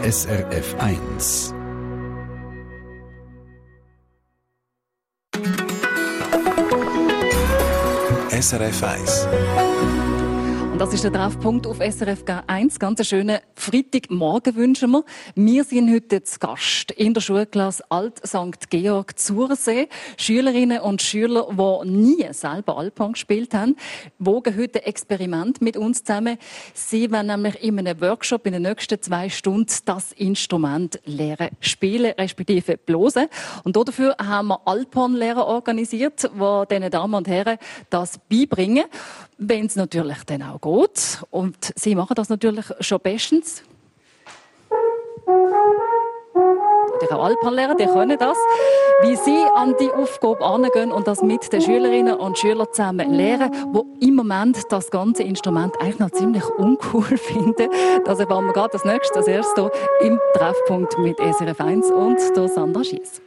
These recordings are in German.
SRF 1. SRF 1. Und das ist der Treffpunkt auf SRF 1. Ganz einen schönen Freitagmorgen wünschen wir. Wir sind heute zu Gast in der Schulklasse Alt St. Georg Zursee. Schülerinnen und Schüler, die nie selber Alphorn gespielt haben, wogen heute ein Experiment mit uns zusammen. Sie werden nämlich in einem Workshop in den nächsten 2 Stunden das Instrument lernen spielen, respektive blosen. Und dafür haben wir Alphorn-Lehrer organisiert, die diesen Damen und Herren das beibringen. Wenn es natürlich dann auch geht. Und sie machen das natürlich schon bestens. Die Alphorn-Lehrer, die können das. Wie sie an die Aufgabe herangehen und das mit den Schülerinnen und Schülern zusammen lernen, die im Moment das ganze Instrument eigentlich noch ziemlich uncool finden. Das erfahren wir gerade als nächstes, als erstes hier im Treffpunkt mit SRF 1 und der Sandra Schiess.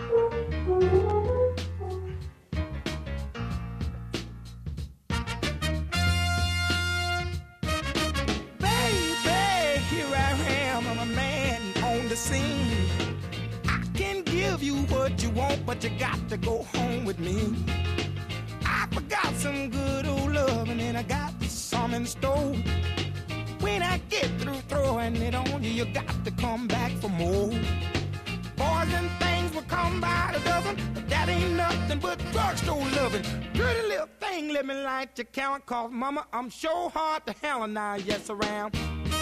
What you want, but you got to go home with me. I forgot some good old loving and I got some in store. When I get through throwing it on you, you got to come back for more. Boys and things will come by the dozen, but that ain't nothing but drugstore loving. Pretty little thing, let me light your count, cause mama, I'm sure hard to hell and I yes around.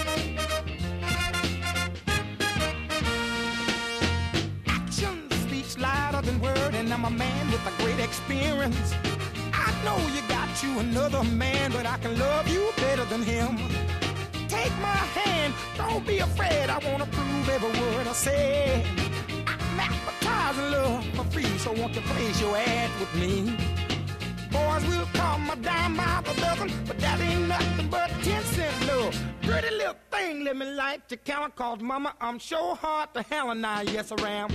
Louder than word, and I'm a man with a great experience. I know you got you another man, but I can love you better than him. Take my hand, don't be afraid, I wanna prove every word I say. I'm advertising love for free, so won't you place your ad with me? Boys will come a dime by the dozen, but that ain't nothing but 10-cent love. Pretty little thing, let me light your count, cause mama, I'm sure hard to hell and I yes around.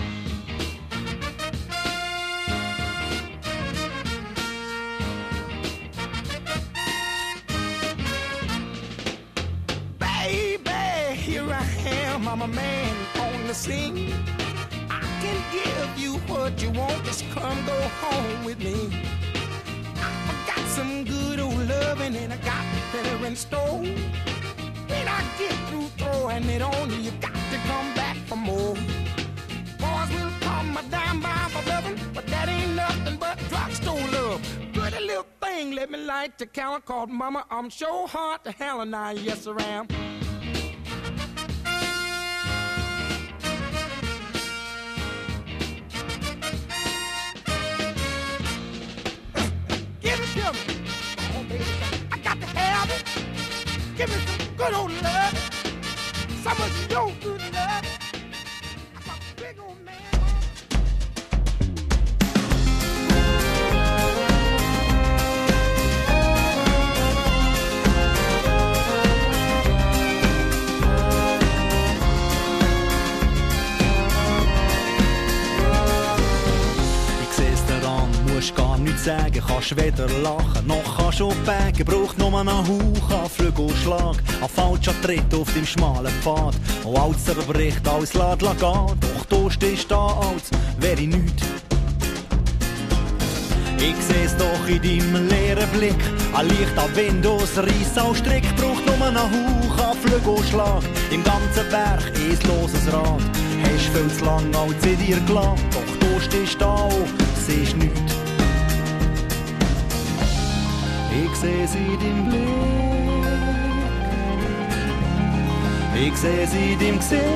Here I am, I'm a man on the scene. I can give you what you want, just come go home with me. I got some good old loving and I got better in store. When I get through throwing it on you, you got to come back for more. Boys will come a dime by for loving, but that ain't nothing but drugstore love. Pretty little thing, let me light your count, called mama, I'm sure hard to hell and I yes around. Give me some good old love, some of your good love. I'm a big old man. Musst gar nichts sagen, kannst weder lachen noch kannst aufbägen. Braucht nur einen Hauch an Flügelschlag, ein falscher Tritt auf dem schmalen Pfad. Und alles zerbricht, alles lässt gehen. Doch du stehst da, als wäre ich nichts. Ich seh's doch in deinem leeren Blick, ein Licht an Windows-Reiss als Strick. Braucht nur einen Hauch an Flügelschlag, im ganzen Berg ein loses Rad. Hast viel zu lang als in dir gelassen, doch du stehst da und siehst nichts. Ich seh sie in deinem Blick, ich seh sie in deinem Gesicht.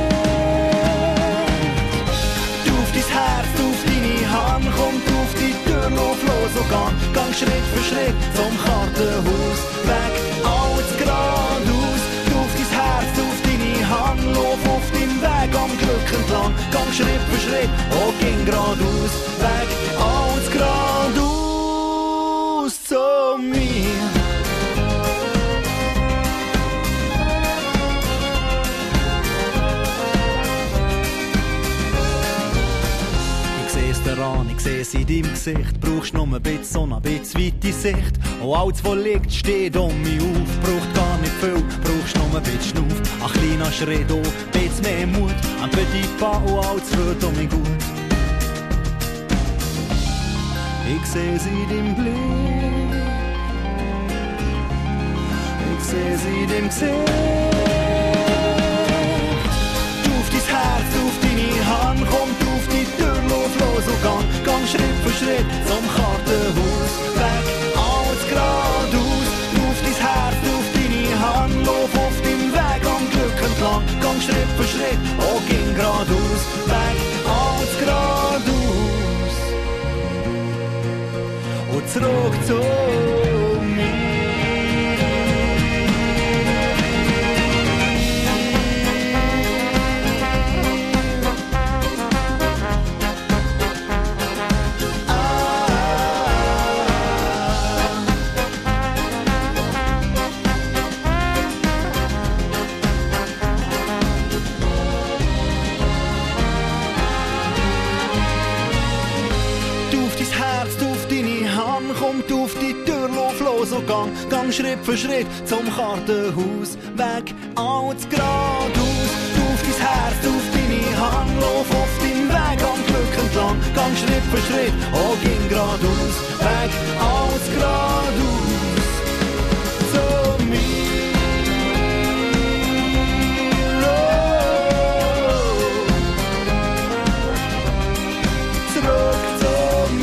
Du auf dein Herz, auf deine Hand, kommt auf die Tür, lauf los und gang Schritt für Schritt zum Kartenhaus, weg, alles geradeaus. Du auf dein Herz, auf deine Hand, lauf auf deinem Weg am Glück entlang, gang Schritt für Schritt und ging geradeaus, weg, alles geradeaus zu mir. Ich seh's in deinem Gesicht, brauchst nur ein bisschen Sonne, ein bisschen weite Sicht. Und alles, was liegt, steht um mich auf. Braucht gar nicht viel, brauchst nur ein bisschen Schnuff. Ein kleiner Schritt, oh, bisschen mehr Mut. Ein petit pas und alles wird um mich gut. Ich seh sie in deinem Blick, ich seh sie in dem Gesicht. Du auf dein Herz, du auf deine Hand, komm du auf die Tür, lauf los und gang Schritt für Schritt zum Kartenhaus. Weg, alles geradeaus, du auf dein Herz, du auf deine Hand, lauf auf deinem Weg am Glück entlang. Gang Schritt für Schritt, oh, ging geradeaus. Weg, alles geradeaus und zurück zu mir. Komm du auf die Tür, lauf los und gang Schritt für Schritt zum Kartenhaus. Weg, alles geradeaus. Du auf dein Herz, du auf deine Hand, lauf auf deinem Weg am Glück entlang. Gang Schritt für Schritt, oh, ging geradeaus. Weg, alles geradeaus zu mir. Oh, zurück zu mir.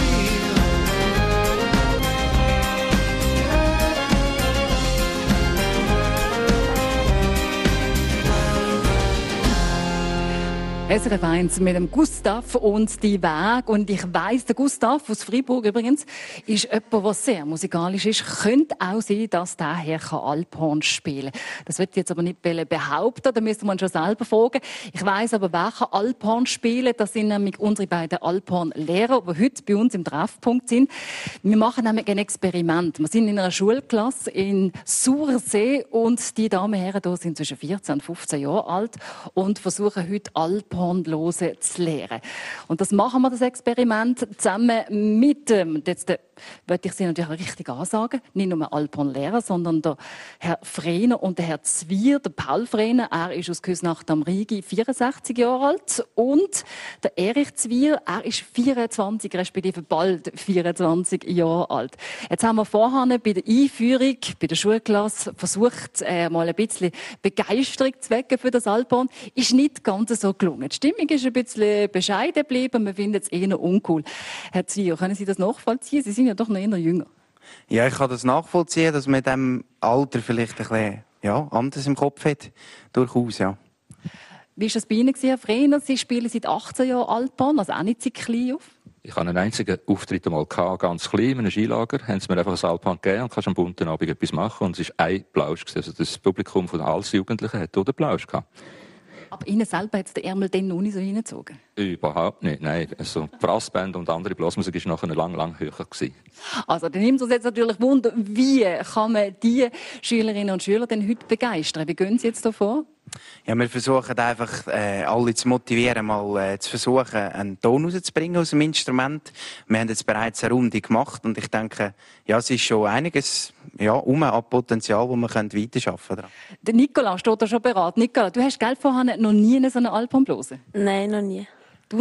SRF 1 mit dem Gustav und die Weg. Und ich weiss, der Gustav aus Freiburg übrigens ist jemand, der sehr musikalisch ist. Könnte auch sein, dass der Herr Alphorn spielen kann. Das wird ich jetzt aber nicht behaupten, da müsste man schon selber fragen. Ich weiss aber, wer kann Alphorn spielen. Das sind nämlich unsere beiden Alphorn-Lehrer, die heute bei uns im Treffpunkt sind. Wir machen nämlich ein Experiment. Wir sind in einer Schulklasse in Sursee und die Damen und Herren hier sind zwischen 14 und 15 Jahren alt und versuchen heute Alphorn hören zu lernen. Und das machen wir, das Experiment, zusammen mit jetzt möchte ich Sie natürlich auch richtig ansagen, nicht nur Alphorn-Lehrer, sondern der Herr Frehner und der Herr Zwier, der Paul Frehner, er ist aus Küsnacht am Rigi 64 Jahre alt und der Erich Zwier, er ist 24, respektive bald 24 Jahre alt. Jetzt haben wir vorhin bei der Einführung, bei der Schulklasse versucht, mal ein bisschen Begeisterung zu wecken für das Alphorn. Ist nicht ganz so gelungen. Die Stimmung ist ein bisschen bescheiden geblieben, wir finden es eher uncool. Herr Zwier, können Sie das nachvollziehen? Sie sind ja doch noch eher jünger. Ja, ich kann das nachvollziehen, dass man in diesem Alter vielleicht ein bisschen anders im Kopf hat. Durchaus, ja. Wie war das bei Ihnen, Herr Frehner? Sie spielen seit 18 Jahren Alphorn, also auch nicht seit klein auf. Ich hatte einen einzigen Auftritt einmal gehabt, ganz klein, in einem Skilager. Haben sie mir einfach ein Alphorn gegeben und kannst am bunten Abend etwas machen. Und es war ein Plausch. Also das Publikum von allen Jugendlichen hat dort einen Plausch gehabt. Aber Ihnen selber hat der Ärmel dann noch nicht so hineingezogen? Überhaupt nicht, nein. Also Brassband und andere Blasmusik war nachher lang höher gewesen. Also, dann nimmt uns jetzt natürlich Wunder, wie kann man die Schülerinnen und Schüler denn heute begeistern? Wie gehen Sie jetzt da vor? Ja, wir versuchen einfach, alle zu motivieren, mal zu versuchen, einen Ton rauszubringen aus dem Instrument. Wir haben jetzt bereits eine Runde gemacht und ich denke, ja, es ist schon einiges an Potenzial, das wir weiterarbeiten können. Der Nicola steht da schon beraten. Nicola, du hast vorhin noch nie so einen Alphorn geblasen? Nein, noch nie. Du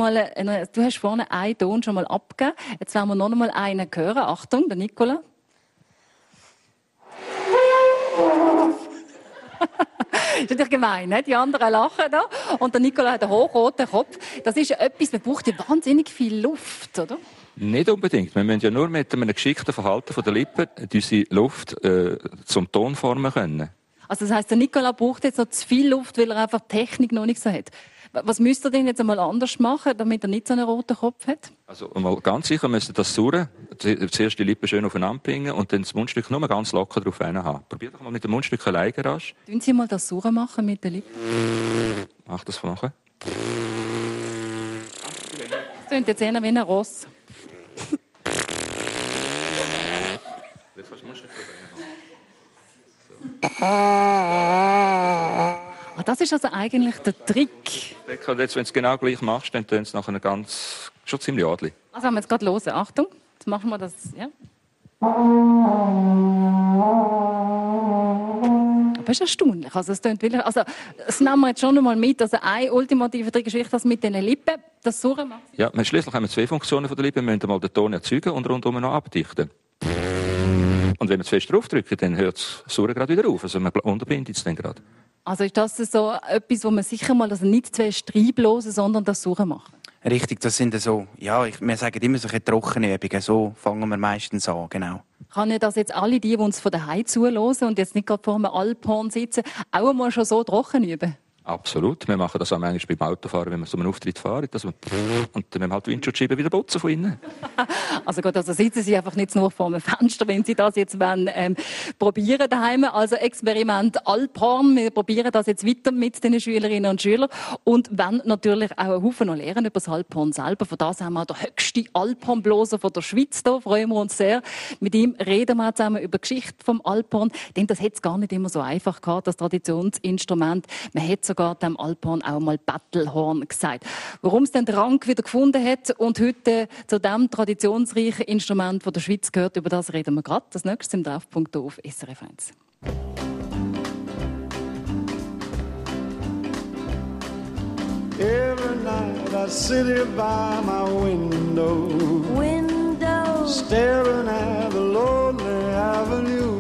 hast vorne einen Ton schon mal abgegeben. Jetzt werden wir noch einmal einen hören. Achtung, der Nicola. Das ist natürlich gemein, ne? Die anderen lachen da. Und der Nicola hat einen hochroten Kopf. Das ist ja etwas, man braucht ja wahnsinnig viel Luft, oder? Nicht unbedingt. Wir müssen ja nur mit einem geschickten Verhalten der Lippen diese Luft zum Ton formen können. Also das heisst, der Nicola braucht jetzt noch zu viel Luft, weil er einfach die Technik noch nicht so hat. Was müsst ihr denn jetzt einmal anders machen, damit er nicht so einen roten Kopf hat? Also mal ganz sicher müsst ihr das Surren, zuerst die Lippen schön aufeinander bringen und dann das Mundstück nur ganz locker drauf haben. Probiert doch mal mit dem Mundstück alleine rasch. Tun Sie mal das Surren machen mit den Lippen. Mach das von nachher. Das klingt jetzt eher wie ein Ross. Jetzt kannst du Mundstück Das ist also eigentlich der Trick. Jetzt, wenn du es genau gleich machst, dann tun es nachher schon ziemlich adlig. Also haben wir jetzt gerade los. Achtung, jetzt machen wir das. Ja. Aber es ist erstaunlich. Also, es klingt wirklich, also, das nehmen wir jetzt schon einmal mit. Also, eine ultimative Geschichte, das mit den Lippen, das Surren macht. Ja, schliesslich haben wir zwei Funktionen von der Lippe. Wir müssen einmal den Ton erzeugen und rundum noch abdichten. Und wenn wir zu fest draufdrücken, dann hört das Surren gerade wieder auf. Also, man unterbindet es dann gerade. Also, ist das so etwas, wo man sicher mal, also nicht zu fest reinblasen, sondern das Surren machen? Richtig, das sind so, ja, wir sagen immer solche trockene Übungen. So fangen wir meistens an, genau. Kann ich das jetzt alle die uns von daheim zuhören und jetzt nicht gerade vor einem Alphorn sitzen, auch einmal schon so trocken üben? Absolut. Wir machen das auch manchmal beim Autofahren, wenn wir so einen Auftritt fahren. Dass wir und dann müssen wir halt die Windschutzscheibe wieder putzen von innen. Also gut, also sitzen Sie einfach nicht nur vor einem Fenster, wenn Sie das jetzt probieren daheim. Also Experiment Alphorn. Wir probieren das jetzt weiter mit den Schülerinnen und Schülern und wollen natürlich auch einen Haufen noch lernen über das Alphorn selber. Von das haben wir den höchsten Alphornbloser von der Schweiz da. Freuen wir uns sehr. Mit ihm reden wir zusammen über die Geschichte vom Alphorn. Denn das hätte es gar nicht immer so einfach gehabt, das Traditionsinstrument. Man hätte sogar dem Alphorn auch mal Battlehorn gesagt. Warum es den Rang wieder gefunden hat und heute zu dem traditionsreichen Instrument von der Schweiz gehört, über das reden wir gerade. Das nächste im Treffpunkt auf SRF 1. Every night I sit here by my window, staring at the lonely avenue,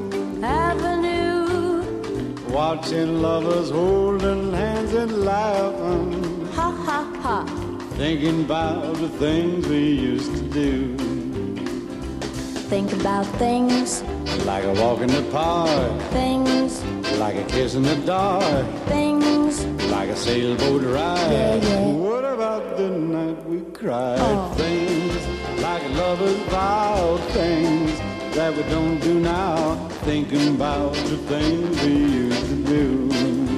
watching lovers holding hands and laughing, Ha ha ha. thinking about the things we used to do, Think about things, like a walk in the park, things, like a kiss in the dark, things. like a sailboat ride. Yeah, yeah. What about the night we cried? Oh. Things like lovers vow, things that we don't do now, thinking about the things we used to do.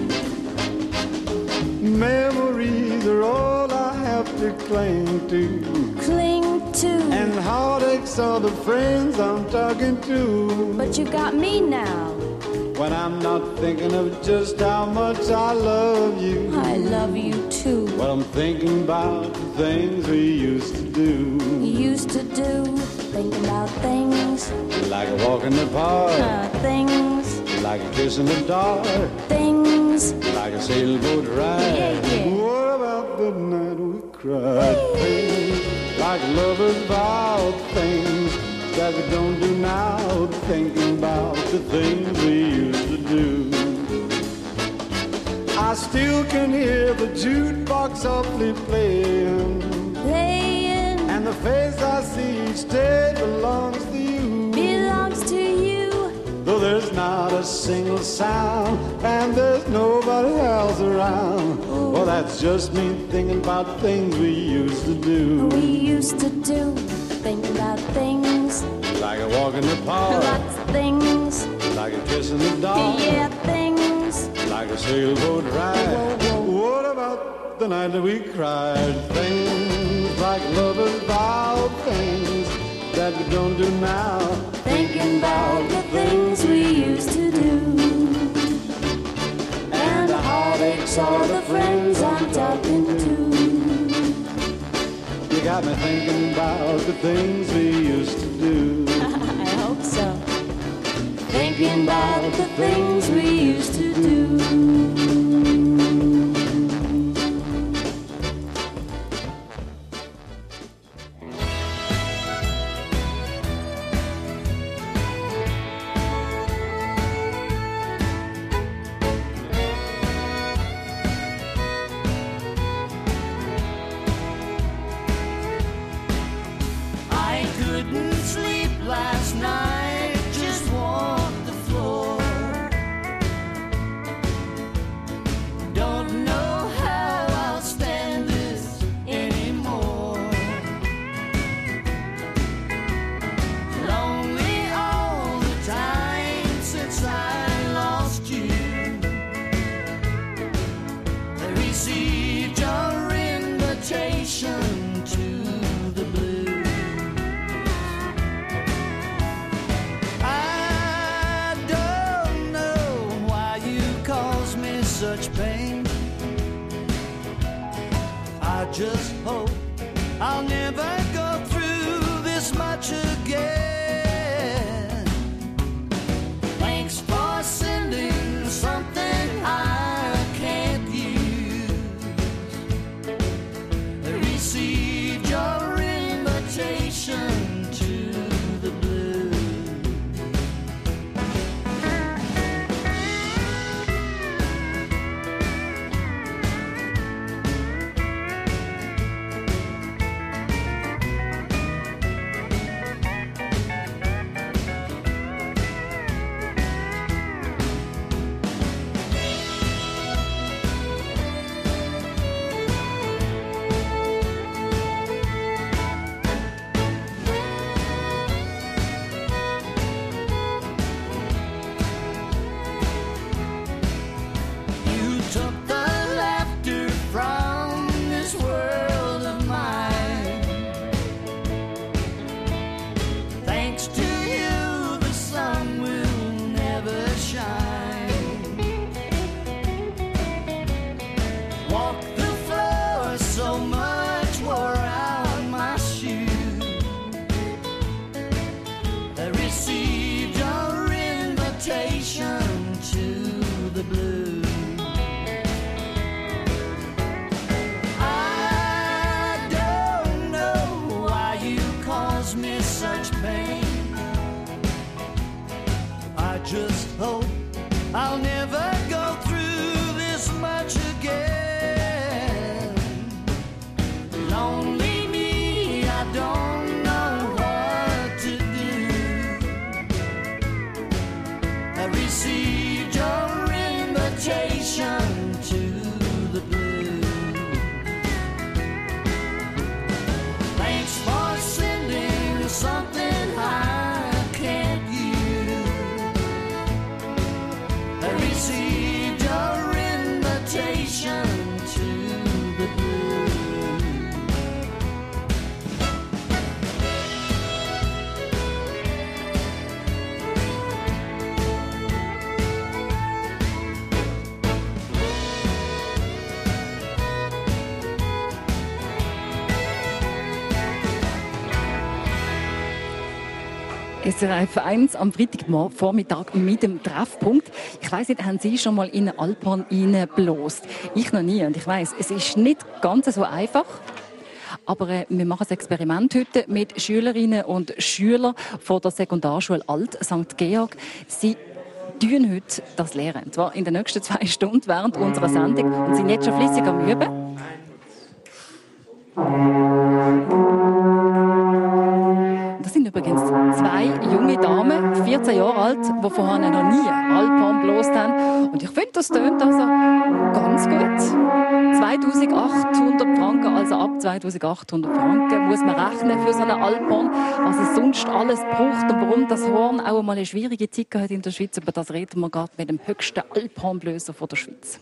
Memories are all I have to cling to, Cling to. and heartaches are the friends I'm talking to. But you got me now. When I'm not thinking of just how much I love you, I love you too. well, I'm thinking about the things we used to do, You used to do. Think about things, like a walk in the park, things, like a kiss in the dark, things. like a sailboat ride. Yeah, yeah. What about the night we cried? Things like lovers vow, things that we don't do now, thinking about the things we used to do. I still can hear the jukebox softly playing, Playing and the face I see each day belongs to you. belongs to you. Though there's not a single sound and there's nobody else around, well, that's just me thinking about things we used to do, We used to do. Think about things, like a walk in the park, lots of things. like a kiss in the dark, Yeah, things. like a sailboat ride. What about the night that we cried? Things like lovers vow, things that we don't do now, Thinking about the things we used to do. And the heartaches are the friends I'm talking to. You got me thinking about the things we used to do. I hope so. Thinking about the things we used to do. I couldn't sleep last night, just walked the floor. Don't know how I'll stand this anymore. Lonely all the time since I lost you. I received your invitation to the blue. I don't know why you cause me such pain. I just hope I'll never go through this much again. Thanks for sending something walk the floor, so much wore out my shoes. I received your invitation to the blues. I don't know why you caused me such pain. I just hope I'll never go through this much again. Lonely me, I don't know what to do. I received your invitation to the blues. Thanks for sending something I can't use. I received your invitation to the blues. SRF 1 am Freitagvormittag mit dem Treffpunkt. Ich weiss nicht, haben Sie schon mal in eine Alphorn reingeblost? Ich noch nie. Und ich weiss, es ist nicht ganz so einfach. Aber wir machen ein Experiment heute mit Schülerinnen und Schülern von der Sekundarschule Alt St. Georg. Sie tun heute das Lehren. Und zwar in den nächsten 2 Stunden während unserer Sendung. Und sind jetzt schon flüssig am Üben. Das sind übrigens 2 junge Damen, 14 Jahre alt, die vorher noch nie Alphorn geblost haben. Und ich finde, das tönt also ganz gut. 2800 Franken, also ab 2800 Franken muss man rechnen für so einen Alphorn, was es sonst alles braucht und warum das Horn auch mal eine schwierige Zeit hat in der Schweiz. Über das reden wir gerade mit dem höchsten Alphornblöser der Schweiz.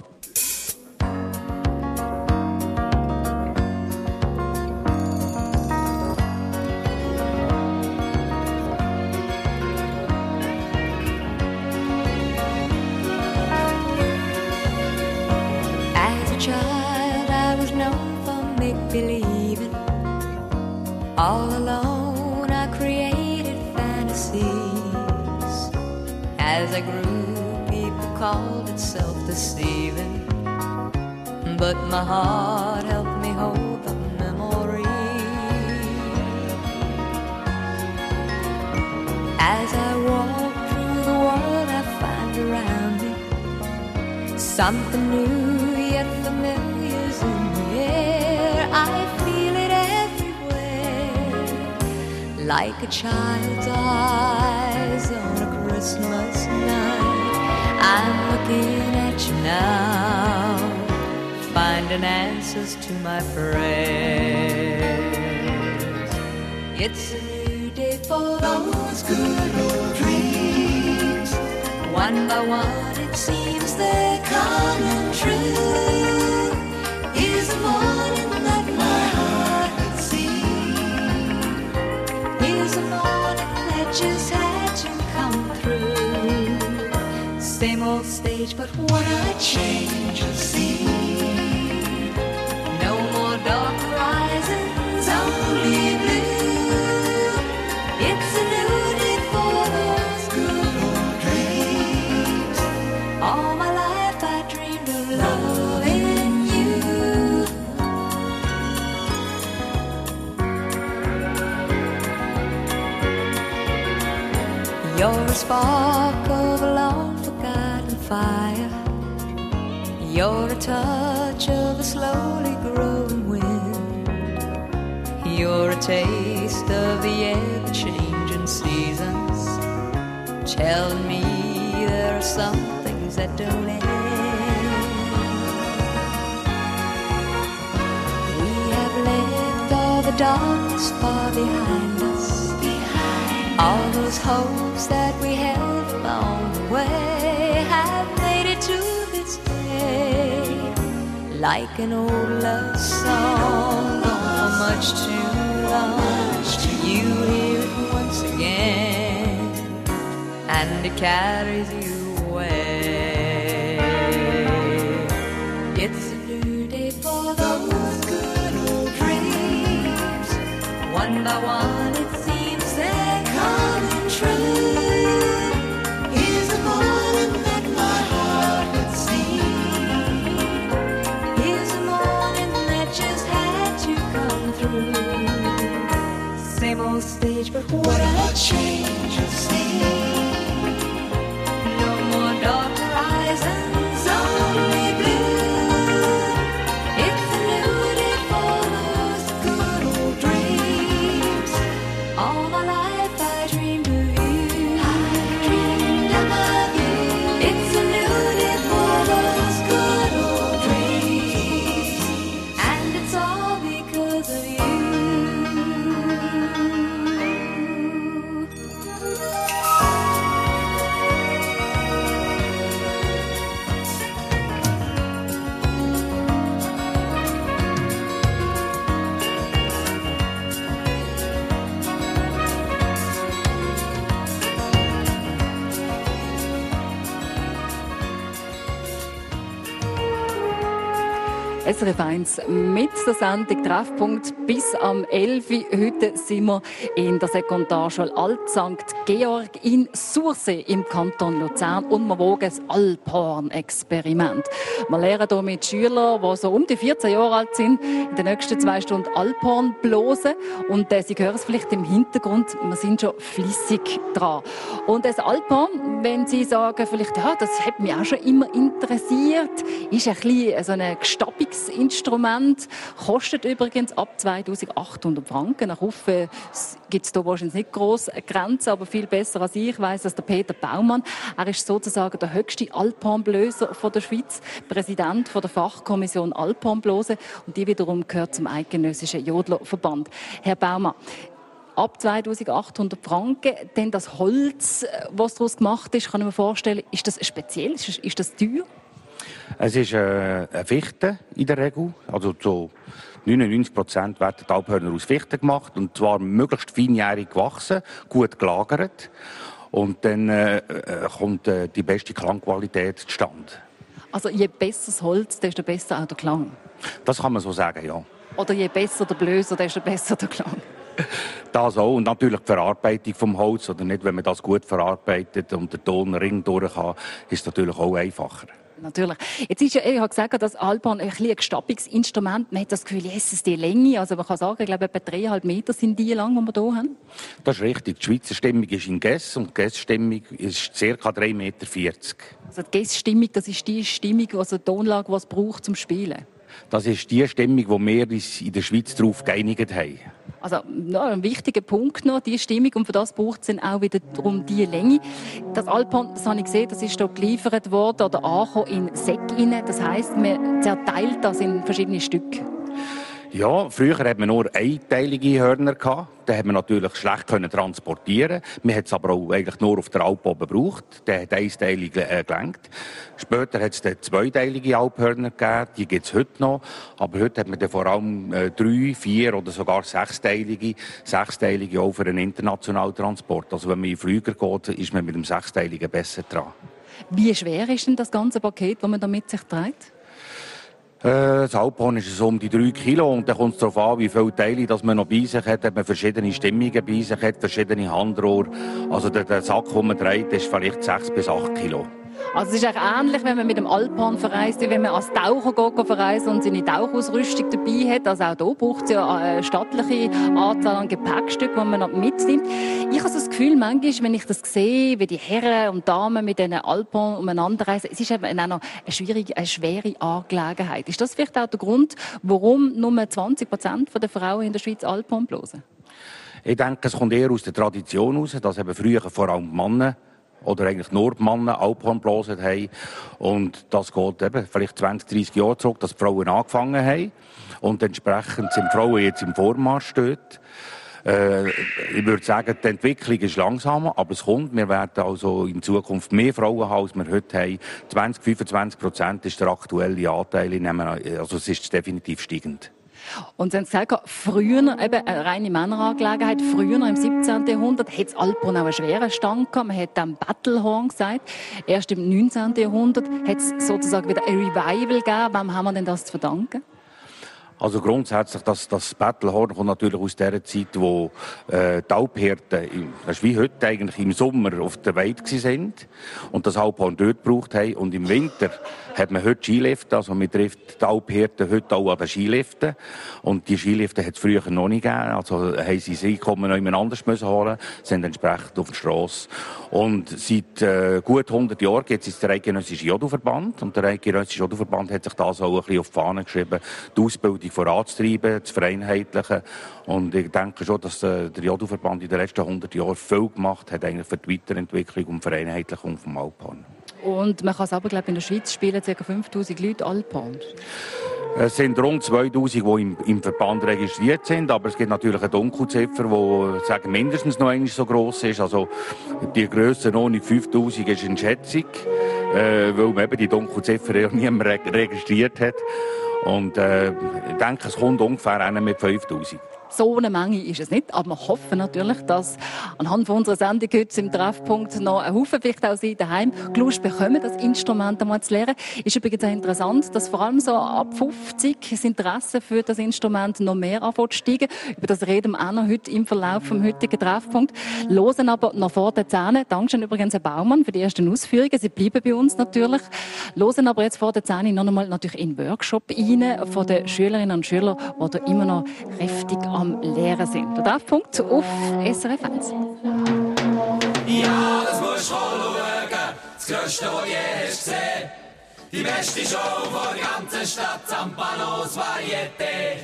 Believing all alone I created fantasies. As I grew, people called it self-deceiving, but my heart helped me hold the memory. As I walk through the world I find around me something new yet familiar's in the air. I feel it everywhere, like a child's eyes on a Christmas night. I'm looking at you now, finding answers to my prayers. It's a new day for those good old dreams. One by one it seems they're coming true. Here's the morning that my heart had seen. Here's the morning that just had to come through. Same old stage, but what a change of scene. No more dark horizons, only blue. It's a new day for those good old dreams. All my life I dreamed of loving you. You're a spark of a long-forgotten fire. You're a touch of a slowly growing wind. You're a taste of the ever-changing seasons, telling me there are some things that don't end. We have left all the darkness far behind us. All those hopes that we held along the way have made it to this day. Like an old love song, gone for much too long. You hear it once again, and it carries you away. It's a new One by one it seems they're coming true. Here's the morning that my heart would see. Here's the morning that just had to come through. Same old stage, but what a change of scene. No more dark horizons, only blue. It's a new day for those good old dreams. All my life I dreamed of you. I dreamed of you. It's a new day for those good old dreams. And it's all because of you. SRF 1 mit der Sendung Treffpunkt bis am 11 Uhr. Heute sind wir in der Sekundarschule Alt St. Georg in Sursee im Kanton Luzern und wir wagen das Alphorn-Experiment. Wir lernen hier mit Schülern, die so um die 14 Jahre alt sind, in den nächsten 2 Stunden Alphorn blosen. Und Sie hören es vielleicht im Hintergrund, wir sind schon flüssig dran. Und das Alphorn, wenn Sie sagen, vielleicht, ja, das hat mich auch schon immer interessiert, ist ein bisschen so ein Instrument, kostet übrigens ab 2'800 Franken. Nach oben gibt es hier wahrscheinlich nicht grosse Grenzen, aber viel besser als ich weiss als der Peter Baumann. Er ist sozusagen der höchste Alphornblöser der Schweiz, Präsident der Fachkommission Alphornblosen und die wiederum gehört zum eidgenössischen Jodlerverband. Herr Baumann, ab 2'800 Franken, denn das Holz, was daraus gemacht ist, kann ich mir vorstellen, ist das speziell, ist das teuer? Es ist eine Fichte in der Regel. Also zu 99% werden die Alphörner aus Fichte gemacht. Und zwar möglichst feinjährig gewachsen, gut gelagert. Und dann kommt die beste Klangqualität zustande. Also je besser das Holz, desto besser auch der Klang? Das kann man so sagen, ja. Oder je besser der Blöser, desto besser der Klang? Das auch. Und natürlich die Verarbeitung vom Holz. Oder nicht, wenn man das gut verarbeitet und der Ton ring durch kann, ist es natürlich auch einfacher. Natürlich. Jetzt ist ja, ich habe gesagt, das Alphorn ein gestappiges Instrument. Man hat das Gefühl, yes, die Länge, also man kann sagen, ich glaube, etwa 3,5 Meter sind die lang, die wir hier haben. Das ist richtig. Die Schweizer Stimmung ist in Gess und die Gess-Stimmung ist ca. 3,40 Meter. Also die Gess-Stimmung, das ist die Stimmung, also die Tonlage, die es braucht zum Spielen? Das ist die Stimmung, die wir uns in der Schweiz darauf geeinigt haben. Also ja, ein wichtiger Punkt noch, die Stimmung, und für das braucht es dann auch wiederum die Länge. Das Alphorn, das habe ich gesehen, das ist hier geliefert worden oder angekommen in Säcke. Das heisst, man zerteilt das in verschiedene Stücke. Ja, früher hatten wir nur einteilige Hörner gehabt. Den hat man natürlich schlecht transportieren. Man hat es aber auch eigentlich nur auf der Alp oben gebraucht. Der hat einteilig gelenkt. Später hat es dann zweiteilige Alphörner gegeben. Die gibt es heute noch. Aber heute hat man dann vor allem 3, 4 oder sogar sechsteilige auch für einen internationalen Transport. Also wenn man in Flüger geht, ist man mit dem sechsteiligen besser dran. Wie schwer ist denn das ganze Paket, das man da mit sich trägt? Das Alphorn ist so um die 3 Kilo und dann kommt es darauf an, wie viele Teile das man noch bei sich hat. Hat man verschiedene Stimmungen bei sich, hat verschiedene Handrohr. Also der Sack, den man trägt, ist vielleicht 6 bis 8 Kilo. Also es ist eigentlich ähnlich, wenn man mit dem Alphorn verreist, wie wenn man als Taucher verreist und seine Tauchausrüstung dabei hat. Also auch hier braucht es ja eine stattliche Anzahl an Gepäckstücken, die man noch mitnimmt. Ich habe so das Gefühl, manchmal, wenn ich das sehe, wie die Herren und Damen mit diesen Alphorn umeinander reisen, es ist eben auch noch eine schwere Angelegenheit. Ist das vielleicht auch der Grund, warum nur 20% der Frauen in der Schweiz Alphorn blosen? Ich denke, es kommt eher aus der Tradition heraus, dass eben früher vor allem die Männer oder eigentlich nur die Männer Alphorn geblasen haben. Und das geht eben vielleicht 20, 30 Jahre zurück, dass die Frauen angefangen haben. Und entsprechend sind die Frauen jetzt im Vormarsch dort. Ich würde sagen, die Entwicklung ist langsamer, aber es kommt. Wir werden also in Zukunft mehr Frauen haben, als wir heute haben. 20-25% ist der aktuelle Anteil. Also es ist definitiv steigend. Und Sie haben gesagt, früher, eben eine reine Männerangelegenheit, früher im 17. Jahrhundert, hat das Alphorn auch einen schweren Stand gehabt. Man hat dann Battlehorn gesagt. Erst im 19. Jahrhundert hat es sozusagen wieder ein Revival gegeben. Wem haben wir denn das zu verdanken? Also grundsätzlich, das Battlehorn kommt natürlich aus der Zeit, wo die Alphirten, das ist wie heute eigentlich, im Sommer auf der Weide sind und das Alphorn dort gebraucht haben. Und im Winter hat man heute Skilifte, also man trifft die Alphirten heute auch an den Skiliften. Und die Skilifte hat es früher noch nicht gegeben, also haben sie das Einkommen noch jemand anders müssen holen, sind entsprechend auf der Strasse. Und seit gut 100 Jahren gibt es den Eidgenössischen Judoverband. Und der Eidgenössische Judoverband hat sich das auch ein bisschen auf die Fahne geschrieben, die Ausbildung voranzutreiben, zu vereinheitlichen. Und ich denke schon, dass der Judoverband in den letzten 100 Jahren viel gemacht hat, eigentlich für die Weiterentwicklung und Vereinheitlichung vom Alphorn. Und man kann es aber, glaube ich, in der Schweiz spielen ca. 5000 Leute Alphorn. Es sind rund 2000, die im Verband registriert sind, aber es gibt natürlich eine Dunkelziffer, die sagen, mindestens noch einmal so gross ist. Also die Grössenordnung 5000 ist eine Schätzung, weil man eben die Dunkelziffer ja niemand registriert hat. Und ich denke, es kommt ungefähr einer mit 5000. So eine Menge ist es nicht, aber wir hoffen natürlich, dass anhand von unserer Sendung heute im Treffpunkt noch ein Haufen, vielleicht auch Sie daheim, Lust bekommen, das Instrument einmal zu lernen. Ist übrigens auch interessant, dass vor allem so ab 50 das Interesse für das Instrument noch mehr anfängt zu steigen. Über das reden wir auch noch heute im Verlauf vom heutigen Treffpunkt. Hören aber noch vor den Zähnen. Dankeschön übrigens, Herr Baumann, für die ersten Ausführungen. Sie bleiben bei uns natürlich. Hören aber jetzt vor den Zähnen noch einmal natürlich in den Workshop rein von den Schülerinnen und Schülern, die da immer noch kräftig am Lehren sind. Der Treffpunkt auf SRF 1. Ja, das musst du schauen, das Größte, was je hast gesehen. Die beste Show von der ganzen Stadt, Zampanos Varieté.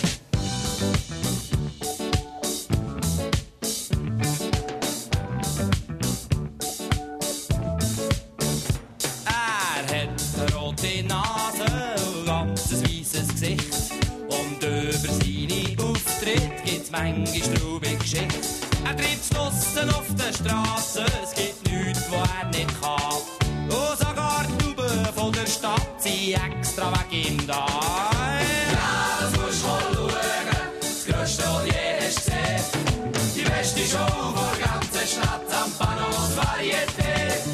Er hat eine rote Nase und ganzes weisses Gesicht. Und über seine Auftritt gibt's manchmal traurige Geschichte. Er treibt draussen auf der Straße, es gibt nichts, wo er nicht kann. Und sogar die Tauben von der Stadt sind extra wegen ihm da. Ja, das musst du mal schauen, das Größte, was je hast gesehen. Die beste Show von der ganzen Stadt, Zampanos Varieté.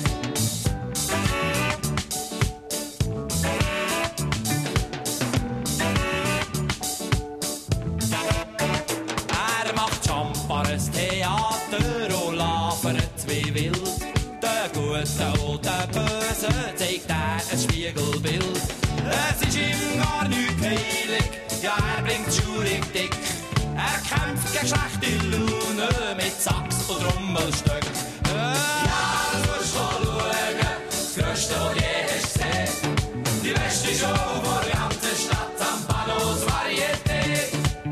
Ein Theater und labert wie wild. Der Gute und der Böse zeigt er ein Spiegelbild. Es ist ihm gar nicht heilig, ja er bringt schurig dick. Er kämpft gegen schlechte Laune mit Sax und Trommelstöck. Ja, das musst du mal schauen, das Größte, was je hast gesehen. Die beste Show von der ganzen Stadt, Zampanos Varieté.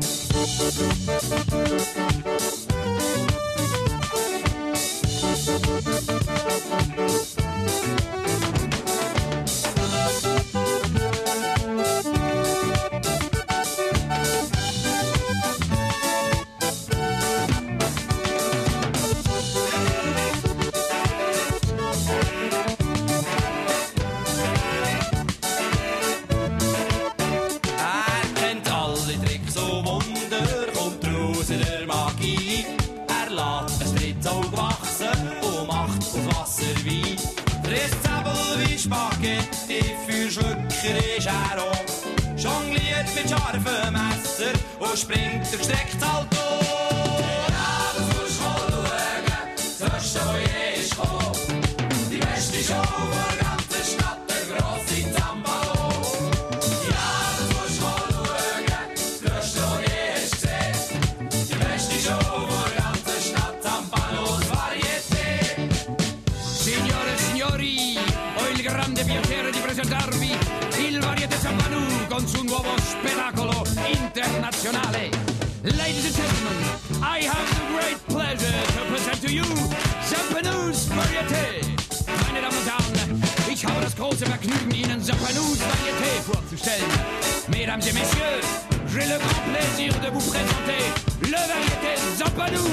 Spaghetti für Schlucker ist er auch. Jongliert mit scharfen Messer und springt der gestreckt halt durch. Ja, das musst du mal schauen, das Größte, was je ist gekommen. Die beste Show von der ganzen Stadt, der grosse Zambalo. Ja, das musst du mal schauen, das Größte, was je hast gesehen. Die beste Show von der ganzen Stadt, Zampanos Varieté. Signore e signori, ho il grande piacere di presentarvi il Varieté Zampano con suo nuovo spettacolo internazionale. Ladies and gentlemen, I have the great pleasure to present to you Zampano's Varieté. Meine Damen und Herren, ich habe das große Vergnügen, Ihnen Zampano's Varieté vorzustellen. Mesdames et messieurs, j'ai le grand plaisir de vous présenter le Varieté Zampano.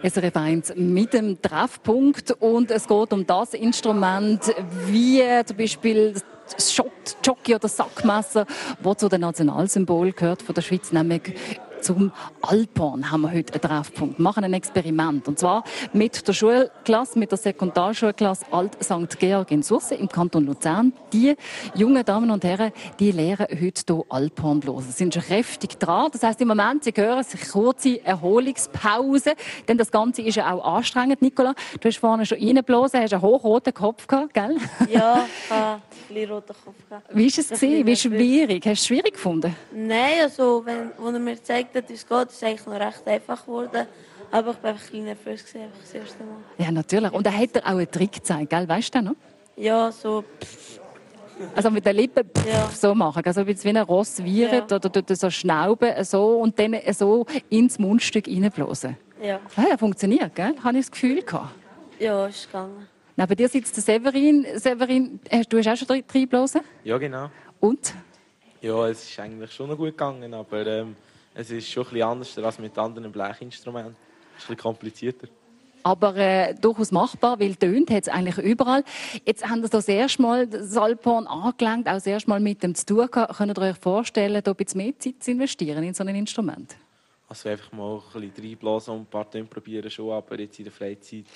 SRF 1 mit dem Treffpunkt und es geht um das Instrument, wie zum Beispiel das Jockey oder das Sackmesser, das zu den Nationalsymbolen gehört von der Schweiz, nämlich zum Alphorn haben wir heute einen Treffpunkt. Wir machen ein Experiment. Und zwar mit der Schulklasse, mit der Sekundarschulklasse Alt St. Georg in Sursee im Kanton Luzern. Die jungen Damen und Herren, die lernen heute hier Alphorn blosen. Sie sind schon kräftig dran. Das heisst, im Moment, Sie hören sich kurze Erholungspause. Denn das Ganze ist ja auch anstrengend. Nicola, du hast vorne schon reingeblasen, hast einen hochroten Kopf gehabt, gell? Ja, ich hatte ein bisschen roten Kopf gehabt. Wie war es? Wie schwierig? Hast du es schwierig gefunden? Nein, also, als er mir gezeigt hat, wie es geht, ist es eigentlich noch recht einfach geworden. Aber ich war einfach ein bisschen nervös, einfach das erste Mal. Ja, natürlich. Und er hat dir auch einen Trick gezeigt, gell? Weißt du das noch? Ja, so... Also mit den Lippen Ja. so machen. Also wie ein Ross wiehert oder dort so schnauben so, und dann so ins Mundstück reinblasen. Ja. Ja, funktioniert, gell? Habe ich das Gefühl gehabt. Ja, ist gegangen. Neben dir sitzt der Severin. Severin, du hast auch schon reingeblasen? Ja, genau. Und? Ja, es ist eigentlich schon noch gut gegangen, aber es ist schon ein bisschen anders als mit anderen Bleichinstrumenten. Es ist ein bisschen komplizierter. Aber durchaus machbar, weil tönt hat es eigentlich überall. Jetzt haben wir das erste Mal das Alphorn angelenkt, auch das erste Mal mit dem zu tun gehabt. Könnt ihr euch vorstellen, da ein bisschen mehr Zeit zu investieren in so ein Instrument? Also einfach mal ein bisschen reinblasen und ein paar Töne probieren schon, aber jetzt in der Freizeit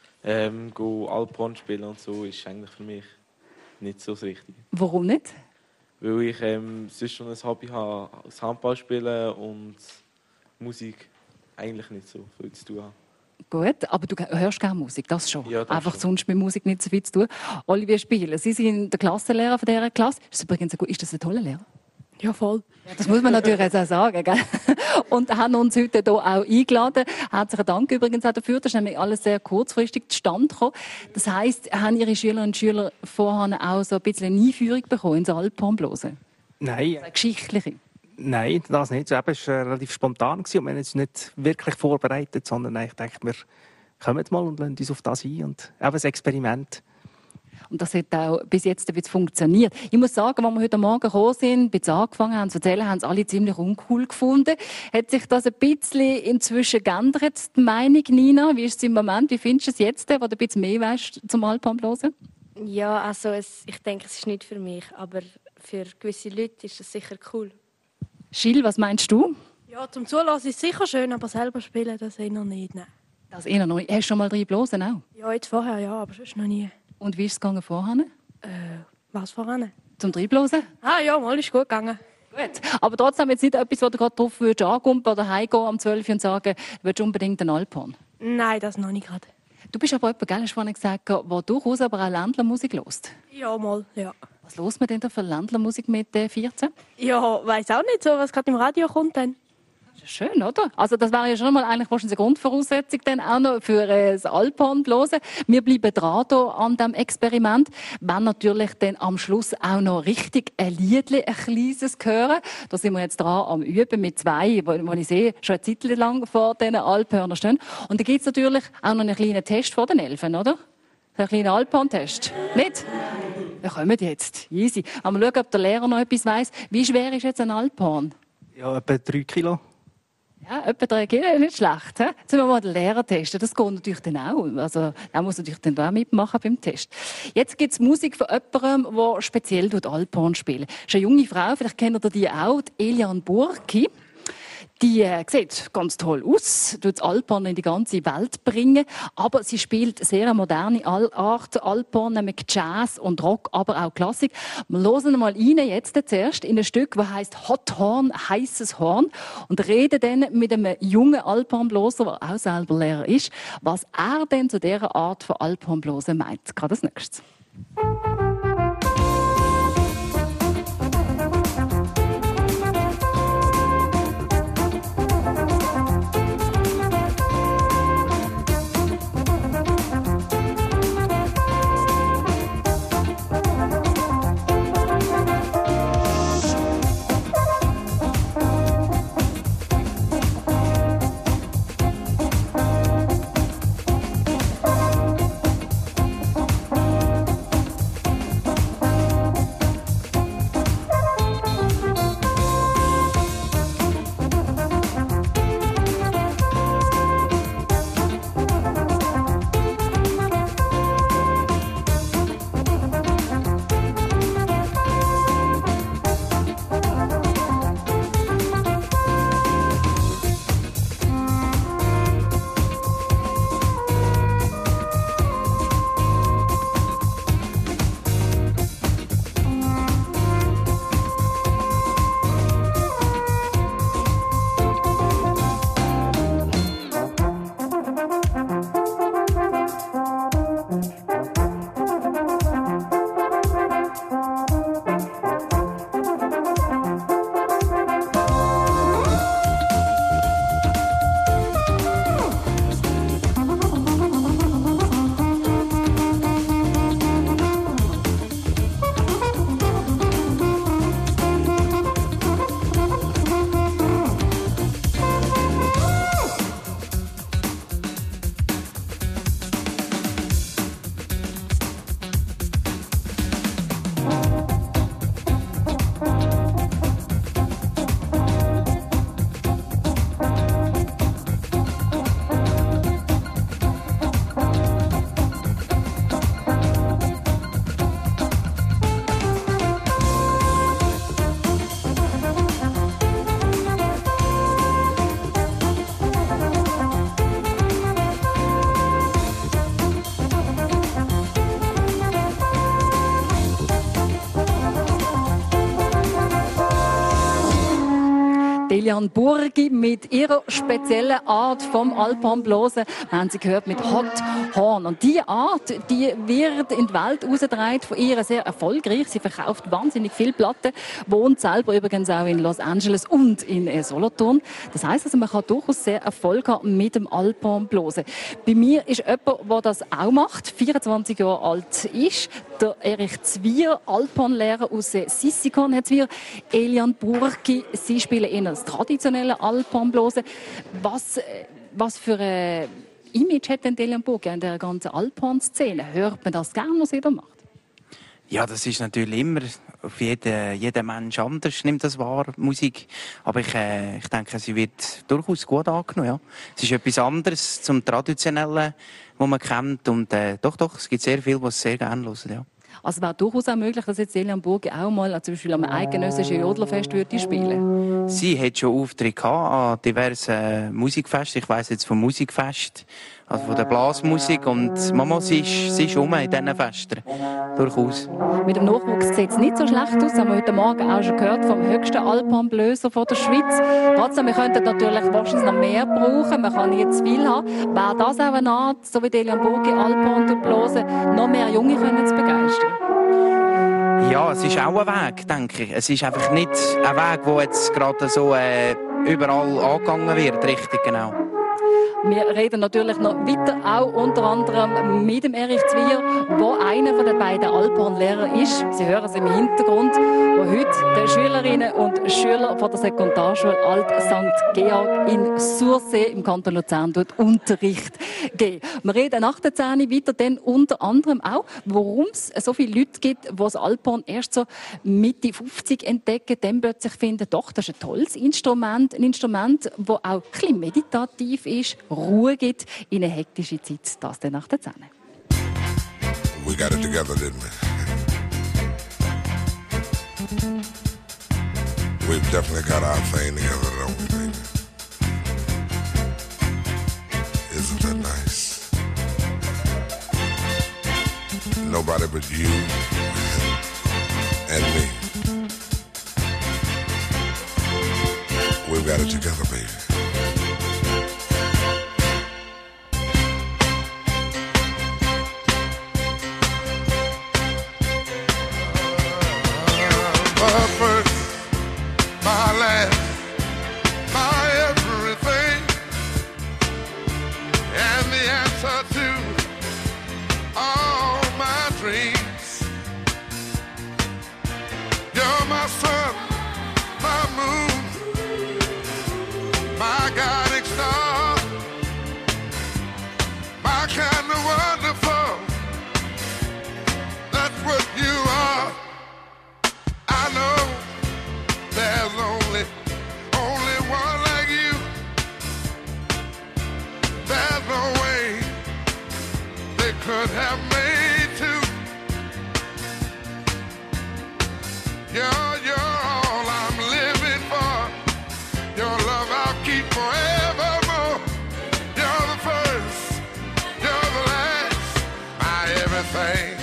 Alphorn spielen und so ist eigentlich für mich nicht so das Richtige. Warum nicht? Weil ich sonst schon ein Hobby habe, das Handball spielen und Musik eigentlich nicht so viel zu tun habe. Gut, aber du hörst gerne Musik, das schon. Ja, das einfach schon. sonst mit Musik nicht so viel zu tun. Olivier Spieler, Sie sind der Klassenlehrer von dieser Klasse. Ist das ein toller Lehrer? Ja, voll. Ja, das muss man natürlich jetzt auch sagen, gell? Und haben uns heute hier auch eingeladen. Herzlichen Dank übrigens auch dafür. Das ist nämlich alles sehr kurzfristig zustande gekommen. Das heisst, haben Ihre Schülerinnen und Schüler vorher auch so ein bisschen eine Einführung bekommen ins Alphornblasen? Nein. Eine geschichtliche? Nein, das nicht. Es war relativ spontan und wir haben uns nicht wirklich vorbereitet, sondern ich dachte, wir kommen mal und lassen uns auf das ein und eben ein Experiment. Und das hat auch bis jetzt ein bisschen funktioniert. Ich muss sagen, als wir heute Morgen gekommen sind, ein bisschen angefangen haben zu erzählen, haben es alle ziemlich uncool gefunden. Hat sich das ein bisschen inzwischen geändert, die Meinung, Nina? Wie ist es im Moment? Wie findest du es jetzt, wo du ein bisschen mehr weißt zum Alphornblasen? Ja, also ich denke, es ist nicht für mich, aber für gewisse Leute ist es sicher cool. Gilles, was meinst du? Ja, zum Zulassen ist es sicher schön, aber selber spielen das eher noch nicht. Nein. Das eher noch nicht. Hast du schon mal reingeblasen auch? Ja, jetzt vorher ja, aber sonst noch nie. Und wie ist es gegangen vorher? Was vorher? Zum Reinblasen? Ah ja, mal ist gut gegangen. Gut. Aber trotzdem jetzt nicht etwas, wo du gerade drauf angumpen oder heimgehen am 12 und sagen, du willst unbedingt einen Alphorn. Nein, das noch nicht gerade. Du bist aber jemand, gell, hast du vorhin gesagt, der durchaus aber auch Ländlermusik hört. Ja, mal, ja. Was hört man denn da für Ländlermusik mit 14? Ja, weiss auch nicht so, was gerade im Radio kommt dann. Das ist schön, oder? Also das wäre ja schon mal eigentlich wahrscheinlich eine Grundvoraussetzung dann auch noch für das Alphornblasen. Wir bleiben dran hier an diesem Experiment. Wenn natürlich dann am Schluss auch noch richtig ein Liedchen, ein kleines hören. Da sind wir jetzt dran am Üben mit zwei, wo ich sehe, schon eine Zeit lang vor diesen Alphörnern stehen. Und da gibt es natürlich auch noch einen kleinen Test vor den Elfen, oder? Ein kleiner Alphorn-Test. Nicht? Wir kommen jetzt. Easy. Aber schauen, ob der Lehrer noch etwas weiss. Wie schwer ist jetzt ein Alphorn? Ja, etwa 3 Kilo. Ja, etwa 3 Kilo, nicht schlecht. He? Jetzt müssen wir mal den Lehrer testen. Das geht natürlich dann auch. Also, er muss natürlich dann auch mitmachen beim Test. Jetzt gibt es Musik von jemandem, der speziell Alphorn spielt. Das ist eine junge Frau, vielleicht kennt ihr die auch, die Eliane Burki. Die sieht ganz toll aus, tut das Alphorn in die ganze Welt bringen, aber sie spielt sehr eine moderne Art Alphorn, nämlich Jazz und Rock, aber auch Klassik. Wir hören mal rein jetzt zuerst in ein Stück, das heisst Hot Horn, heißes Horn, und reden dann mit einem jungen Alphornbloser, der auch selber Lehrer ist, was er denn zu dieser Art von Alphornblosen meint. Gerade als nächstes. Delian Burgi mit ihrer speziellen Art vom Alpenblasen. Wir haben sie gehört mit Hot Horn. Und diese Art, die wird in die Welt rausgetragen von ihr sehr erfolgreich. Sie verkauft wahnsinnig viele Platten, wohnt selber übrigens auch in Los Angeles und in Solothurn. Das heisst also, man kann durchaus sehr Erfolg haben mit dem Alpenblasen. Bei mir ist jemand, der das auch macht, 24 Jahre alt ist, der Erich Zwier, Alpenlehrer aus Sissikon. Herr Zwier, Delian Burgi, Sie spielen eher das traditionelle Alpenblasen. Was für ein Image hat denn Delian Burgi in der ganzen Alpenszene? Hört man das gerne, was ihr da macht? Ja, das ist natürlich immer, auf jeder Mensch anders nimmt das wahr, Musik. Aber ich denke, sie wird durchaus gut angenommen, ja. Es ist etwas anderes zum Traditionellen, was man kennt. Und doch, es gibt sehr viel, was sehr gerne hören, ja. Also wäre durchaus auch möglich, dass jetzt Delian Burgi auch mal zum Beispiel am eidgenössischen Jodlerfest spielen. Sie hat schon Auftritte an diversen Musikfesten. Ich weiss jetzt vom Musikfest, also von der Blasmusik. Und Mama, sie ist rum in diesen Festen. Durchaus. Mit dem Nachwuchs sieht es nicht so schlecht aus. Das haben wir heute Morgen auch schon gehört vom höchsten Alpenbläser der Schweiz. Trotzdem, wir könnten natürlich wahrscheinlich noch mehr brauchen. Man kann nicht zu viel haben. Wäre das auch eine Art, so wie Delian Burgi, Alpenblasen, noch mehr Junge können zu begeistern? Ja, es ist auch ein Weg, denke ich. Es ist einfach nicht ein Weg, der jetzt gerade so überall angegangen wird, richtig, genau. Wir reden natürlich noch weiter, auch unter anderem mit dem Erich Zwier, der einer der beiden Alpenlehrer ist. Sie hören es im Hintergrund, der heute den Schülerinnen und Schülern von der Sekundarschule Alt St. Georg in Sursee im Kanton Luzern Unterricht geben. Wir reden nach der 10 weiter, dann unter anderem auch, warum es so viele Leute gibt, die das Alphorn erst so Mitte 50 entdecken, dann plötzlich finden, doch, das ist ein tolles Instrument, ein Instrument, das auch ein bisschen meditativ ist, Ruhe gibt in eine hektische Zeit. Das dann nach der 10. We got it together, didn't we? We've definitely got our thing together, don't we, baby? Isn't that nice? Nobody but you and me. We've got it together, baby. My first, my last, my everything, and the answer to all my dreams. You're my sun, my moon, my guiding star, my kind of wonderful. That's what you are. I know there's only one like you. There's no way they could have made two. You're all I'm living for. Your love I'll keep forevermore. You're the first, you're the last, my everything.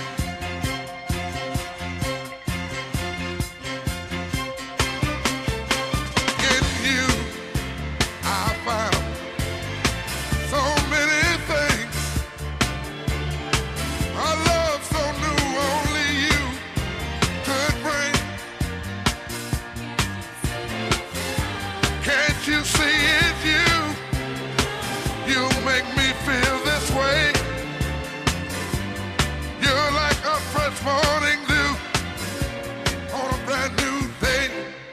Morning dew on a brand new day.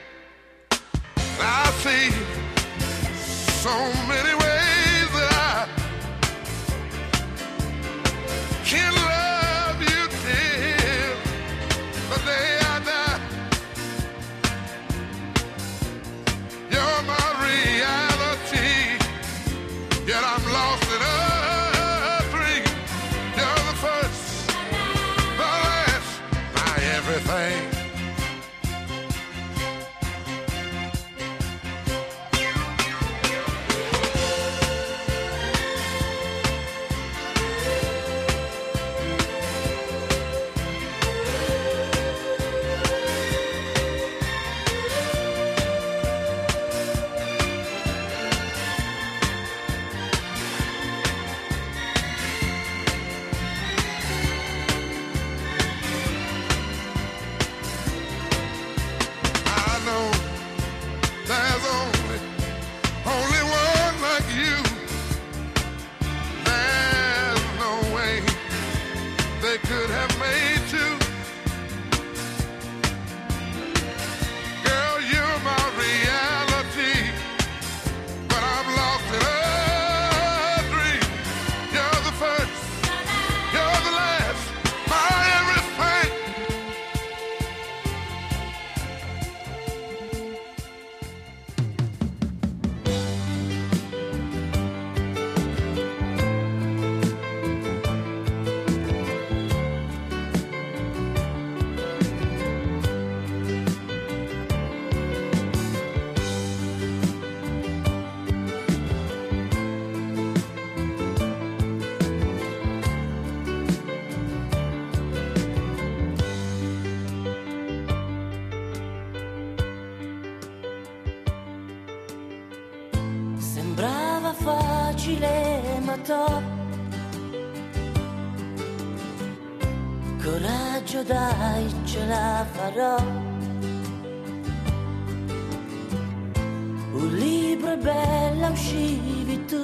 I see so many ways that I can love you till the day I die. You're my reality, yet I'm lost in a dream. You're the first, everything. Sembrava facile ma top. Coraggio dai, ce la farò. Un libro è bella, uscivi tu.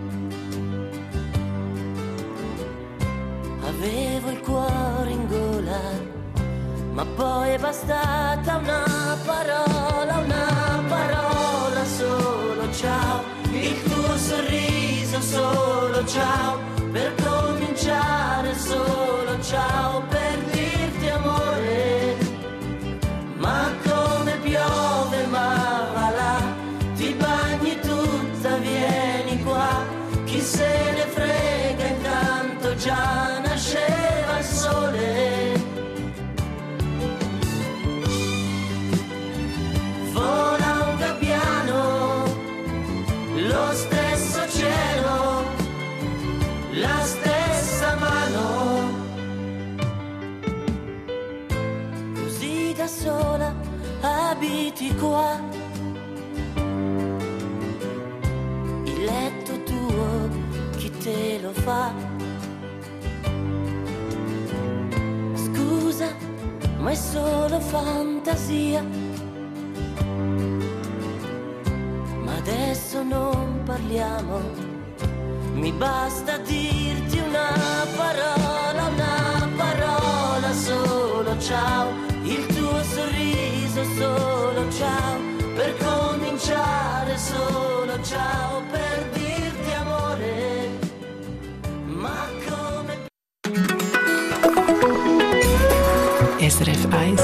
Avevo il cuore in gola, ma poi è bastata una parola solo ciao. Il tuo sorriso solo ciao. Per cominciare solo ciao. Per dirti amore. Ma come piove ma va là. Ti bagni tutta, vieni qua. Chi se ne frega, intanto già nasceva il sole. Vola un gabbiano, lo stesso cielo, la stessa mano. Così da sola abiti qua. Il letto tuo, chi te lo fa? Scusa, ma è solo fantasia. Ma adesso non parliamo. Mi basta dirti una parola solo ciao. Il tuo sorriso solo ciao. Per cominciare solo ciao. Per dirti amore. Ma come SRF 1.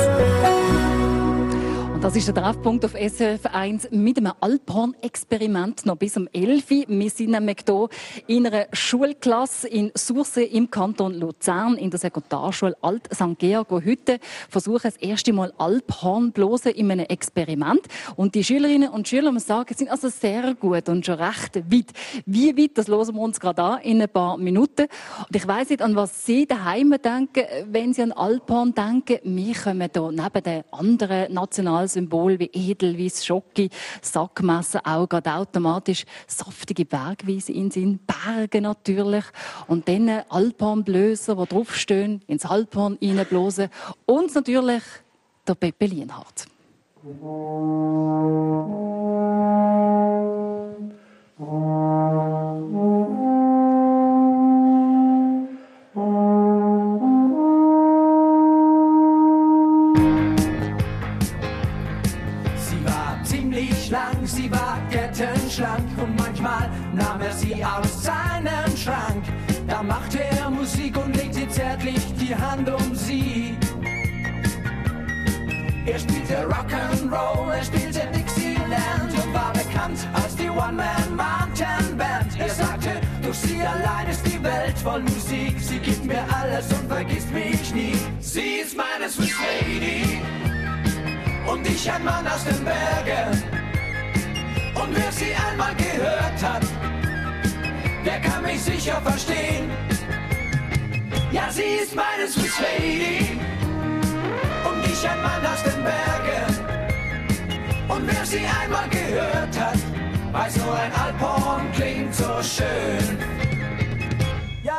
Das ist der Treffpunkt auf SRF 1 mit einem Alphorn-Experiment noch bis um 11 Uhr. Wir sind nämlich hier in einer Schulklasse in Sursee im Kanton Luzern in der Sekundarschule Alt St. Georg, wo heute versuchen das erste Mal Alphorn blosen in einem Experiment. Und die Schülerinnen und Schüler, muss sagen, sind also sehr gut und schon recht weit. Wie weit, das hören wir uns gerade an in ein paar Minuten. Und ich weiss nicht, an was Sie daheim denken, wenn Sie an Alphorn denken. Wir kommen hier neben den anderen Nationalsymbol wie Edelweiss, Schoki, Sackmesser auch gerade automatisch saftige Bergweise in Sinn, Berge natürlich und dann Alphornblöser, die draufstehen, ins Alphorn reinblasen und natürlich der Pepe Lienhardt. Sie war kettenschlank und manchmal nahm er sie aus seinem Schrank. Da machte er Musik und legte zärtlich die Hand um sie. Er spielte Rock'n'Roll, er spielte Dixieland und war bekannt als die One-Man-Mountain-Band. Er sagte, durch sie allein ist die Welt voll Musik. Sie gibt mir alles und vergisst mich nie. Sie ist meine Swiss Lady und ich ein Mann aus den Bergen. Und wer sie einmal gehört hat, der kann mich sicher verstehen. Ja, sie ist meine Swiss Lady und ich ein Mann aus den Bergen. Und wer sie einmal gehört hat, weiß nur ein Alphorn klingt so schön. Ja.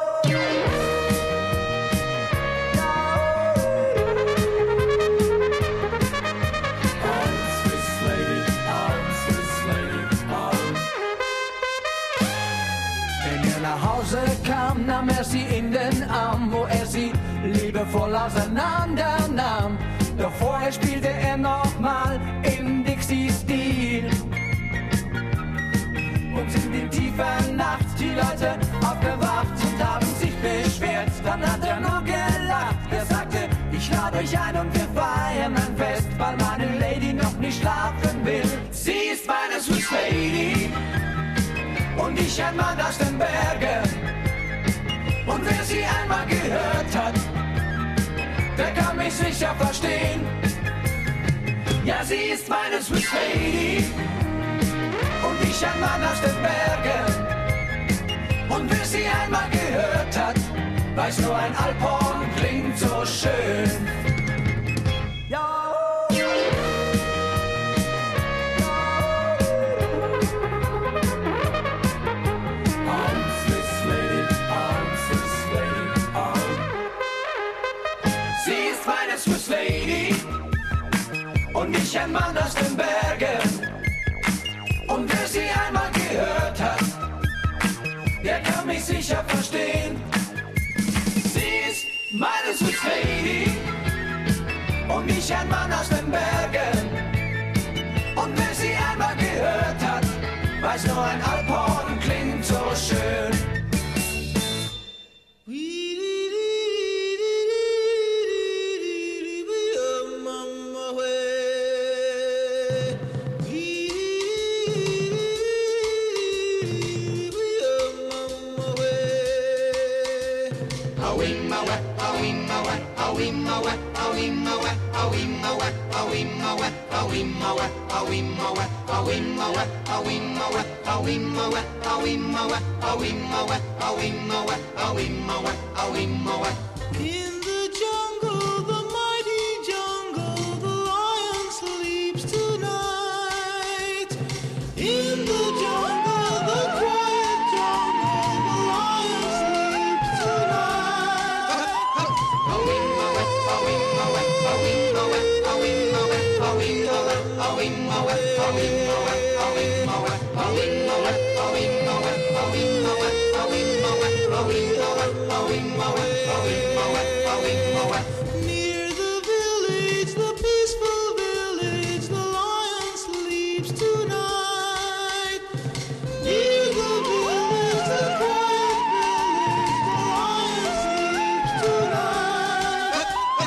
Kam, nahm er sie in den Arm, wo er sie liebevoll auseinander nahm. Doch vorher spielte er nochmal in Dixie-Stil. Und in die tiefe Nacht die Leute aufgewacht und haben sich beschwert. Dann hat er nur gelacht, er sagte, ich lade euch ein und wir feiern ein Fest, weil meine Lady noch nicht schlafen will. Sie ist meine Swiss Lady und ich ein Mann aus den Bergen. Und wer sie einmal gehört hat, der kann mich sicher verstehen. Ja, sie ist meine Swiss Lady und ich ein Mann aus den Bergen. Und wer sie einmal gehört hat, weiß nur ein Alphorn klingt so schön. Ja. ich ein Mann aus den Bergen. Und wer sie einmal gehört hat, weiß nur ein Alphorn klingt so schön. In the jungle, the mighty jungle, the lion sleeps tonight. In the jungle, the quiet jungle, the lion sleeps tonight. Near the village, the peaceful village, the lion sleeps tonight. Near the village, the quiet village, the lion sleeps tonight.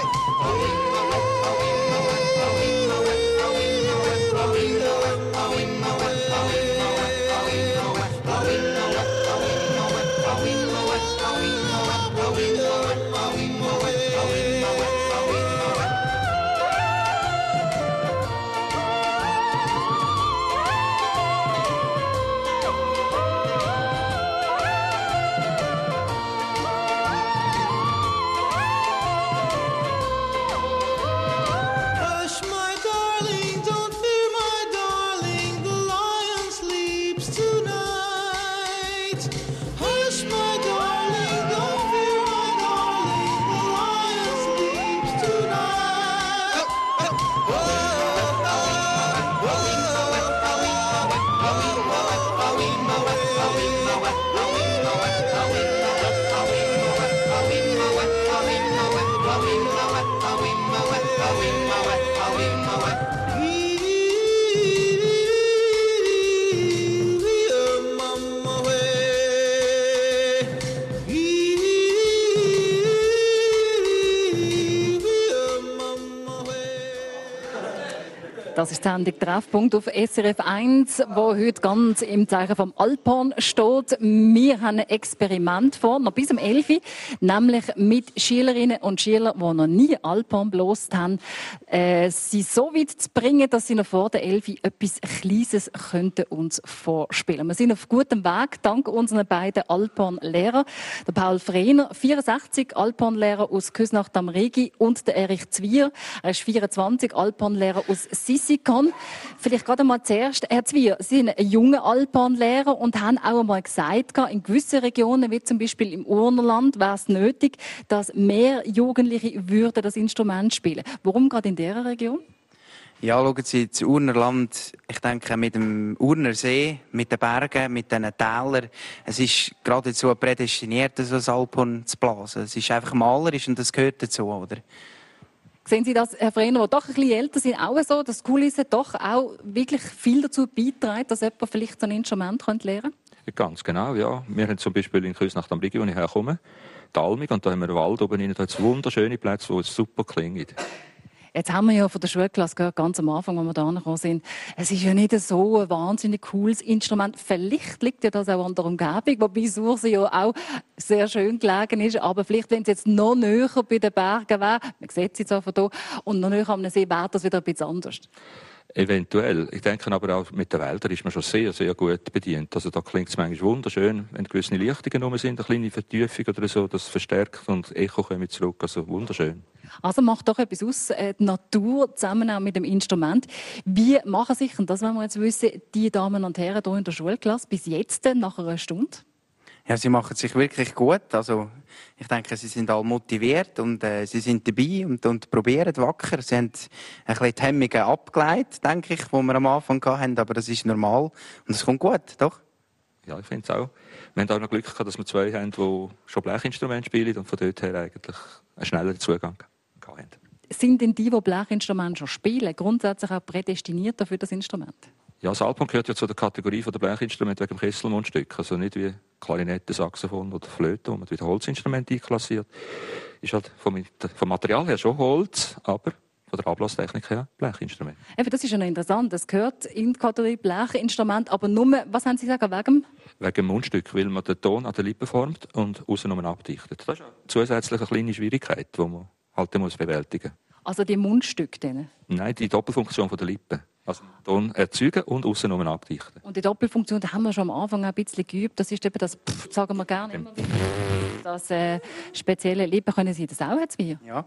Hush, my darling, don't fear, my darling, the lion sleeps tonight. Hush, my darling, don't fear, my darling, the lion sleeps tonight. Das ist die Sendung Treffpunkt auf SRF 1, wo heute ganz im Zeichen vom Alphorn steht. Wir haben ein Experiment vor, noch bis um 11 Uhr, nämlich mit Schülerinnen und Schülern, die noch nie Alphorn bloßt haben, sie so weit zu bringen, dass sie noch vor der 11 Uhr etwas Kleines könnten uns vorspielen. Wir sind auf gutem Weg, dank unseren beiden Alphorn-Lehrern. Der Paul Frehner, 64, Alphorn-Lehrer aus Küsnacht am Rigi, und der Erich Zwier, er ist 24, Alphorn-Lehrer aus Sissikon. Vielleicht gerade mal zuerst, Herr Zwier, Sie sind ein junger Alphorn-Lehrer und haben auch einmal gesagt, in gewissen Regionen, wie zum Beispiel im Urnerland, wäre es nötig, dass mehr Jugendliche würden das Instrument spielen. Warum gerade in dieser Region? Ja, schauen Sie, das Urnerland, ich denke, mit dem Urnersee, mit den Bergen, mit diesen Tälern, es ist geradezu prädestiniert, so ein Alphorn zu blasen. Es ist einfach malerisch und das gehört dazu, oder? Sehen Sie das, Herr Frehner, die doch ein bisschen älter sind, auch so, dass die Kulisse doch auch wirklich viel dazu beiträgt, dass jemand vielleicht so ein Instrument lernen könnte? Ganz genau, ja. Wir haben zum Beispiel in Küsnacht am Rigi, wo ich herkomme, die Almig, und da haben wir einen Wald oben rein, da hat es wunderschöne Plätze, wo es super klingt. Jetzt haben wir ja von der Schulklasse gehört, ganz am Anfang, als wir da angekommen sind. Es ist ja nicht so ein wahnsinnig cooles Instrument. Vielleicht liegt ja das auch an der Umgebung, wobei Sursee ja auch sehr schön gelegen ist. Aber vielleicht, wenn es jetzt noch näher bei den Bergen wäre, man sieht es jetzt auch von hier, und noch näher am See, wäre das wieder ein bisschen anders. Eventuell. Ich denke aber auch, mit den Wäldern ist man schon sehr, sehr gut bedient. Also da klingt es manchmal wunderschön, wenn gewisse Lichtungen rum sind, eine kleine Vertiefung oder so, das verstärkt und Echo kommt zurück. Also wunderschön. Also macht doch etwas aus, die Natur zusammen auch mit dem Instrument. Wie machen sich, und das wollen wir jetzt wissen, die Damen und Herren hier in der Schulklasse bis jetzt, nach einer Stunde? Ja, sie machen sich wirklich gut. Also, ich denke, sie sind alle motiviert und sie sind dabei und probieren wacker. Sie haben ein bisschen die Hemmungen abgeleitet, denke ich, die wir am Anfang hatten, aber das ist normal und es kommt gut, doch? Ja, ich finde es auch. Wir haben auch noch Glück gehabt, dass wir zwei haben, die schon Blechinstrumente spielen und von dort her eigentlich einen schnelleren Zugang haben. Sind denn die Blechinstrumente schon spielen, grundsätzlich auch prädestiniert für das Instrument? Ja, das Alphorn gehört ja zu der Kategorie der Blechinstrumente wegen dem Kesselmundstück. Also nicht wie Klarinette, Saxophon oder Flöte, wo man wieder Holzinstrumente einklassiert. Ist halt vom Material her schon Holz, aber von der Ablasstechnik her Blechinstrument. Eben, das ist ja noch interessant. Das gehört in die Kategorie Blechinstrument, aber nur, was haben Sie gesagt, wegen? Wegen dem Mundstück, weil man den Ton an der Lippe formt und außen nur abdichtet. Das ist eine zusätzliche kleine Schwierigkeit, die man halt bewältigen muss. Also die Mundstücke dann? Nein, die Doppelfunktion der Lippe. Also Ton erzeugen und außen nur abdichten. Und die Doppelfunktion, da haben wir schon am Anfang ein bisschen geübt. Das ist eben das, sagen wir gerne immer wieder. Das spezielle Lippen, können Sie das auch jetzt wie? Ja.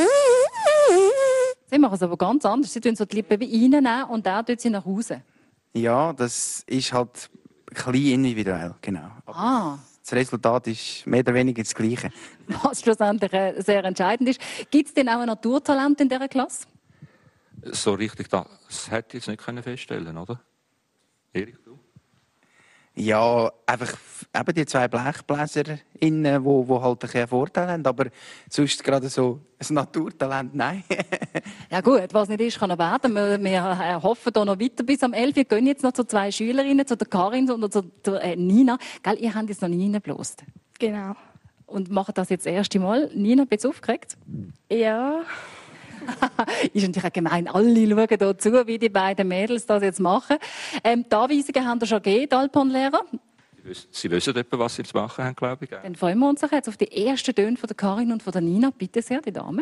Sie machen es aber ganz anders. Sie tun so die Lippen wie reinnehmen und dann tun sie nach außen. Ja, das ist halt ein bisschen individuell, genau. Ah. Das Resultat ist mehr oder weniger das Gleiche. Was schlussendlich sehr entscheidend ist. Gibt es denn auch ein Naturtalent in dieser Klasse? So richtig, das hätte ich jetzt nicht feststellen, oder? Erik, du? Ja, einfach eben die zwei BlechbläserInnen, die halt einen Vorteil haben. Aber sonst gerade so ein Naturtalent, nein. Ja gut, was nicht ist, kann er werden. Wir hoffen hier noch weiter bis am 11. Wir gehen jetzt noch zu zwei Schülerinnen, zu der Karin und zu der Nina. Gell, ihr habt jetzt noch nie reingeblasen. Genau. Und macht das jetzt das erste Mal. Nina, bist du aufgeregt? Ja. Ist natürlich auch gemein. Alle schauen hier zu, wie die beiden Mädels das jetzt machen. Die Anweisungen haben ihr schon gegeben, die Alphorn-Lehrer. Sie wissen etwa, was sie zu machen haben, glaube ich. Dann freuen wir uns jetzt auf die ersten Töne von der Karin und von der Nina. Bitte sehr, die Dame.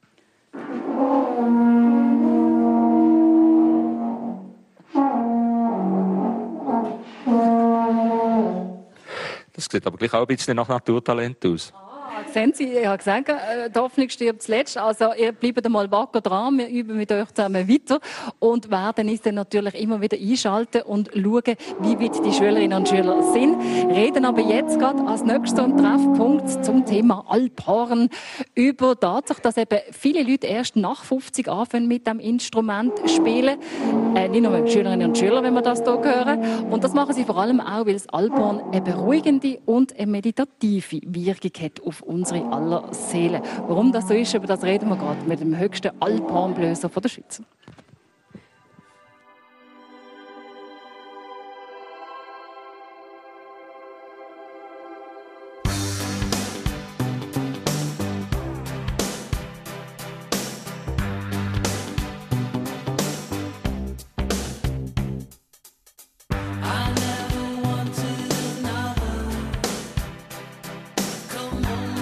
Das sieht aber gleich auch ein bisschen nach Naturtalent aus. Sehen Sie, ich habe gesagt, die Hoffnung stirbt zuletzt. Also, ihr bleibt einmal wacker dran. Wir üben mit euch zusammen weiter und werden uns dann natürlich immer wieder einschalten und schauen, wie weit die Schülerinnen und Schüler sind. Reden aber jetzt gerade als nächster Treffpunkt zum Thema Alphorn über die Tatsache, dass eben viele Leute erst nach 50 anfangen mit dem Instrument spielen. Nicht nur mit Schülerinnen und Schülern, wenn wir das hier hören. Und das machen sie vor allem auch, weil das Alphorn eine beruhigende und eine meditative Wirkung hat auf unsere aller Seelen. Warum das so ist, über das reden wir gerade mit dem höchsten Alphornblöser der Schweiz.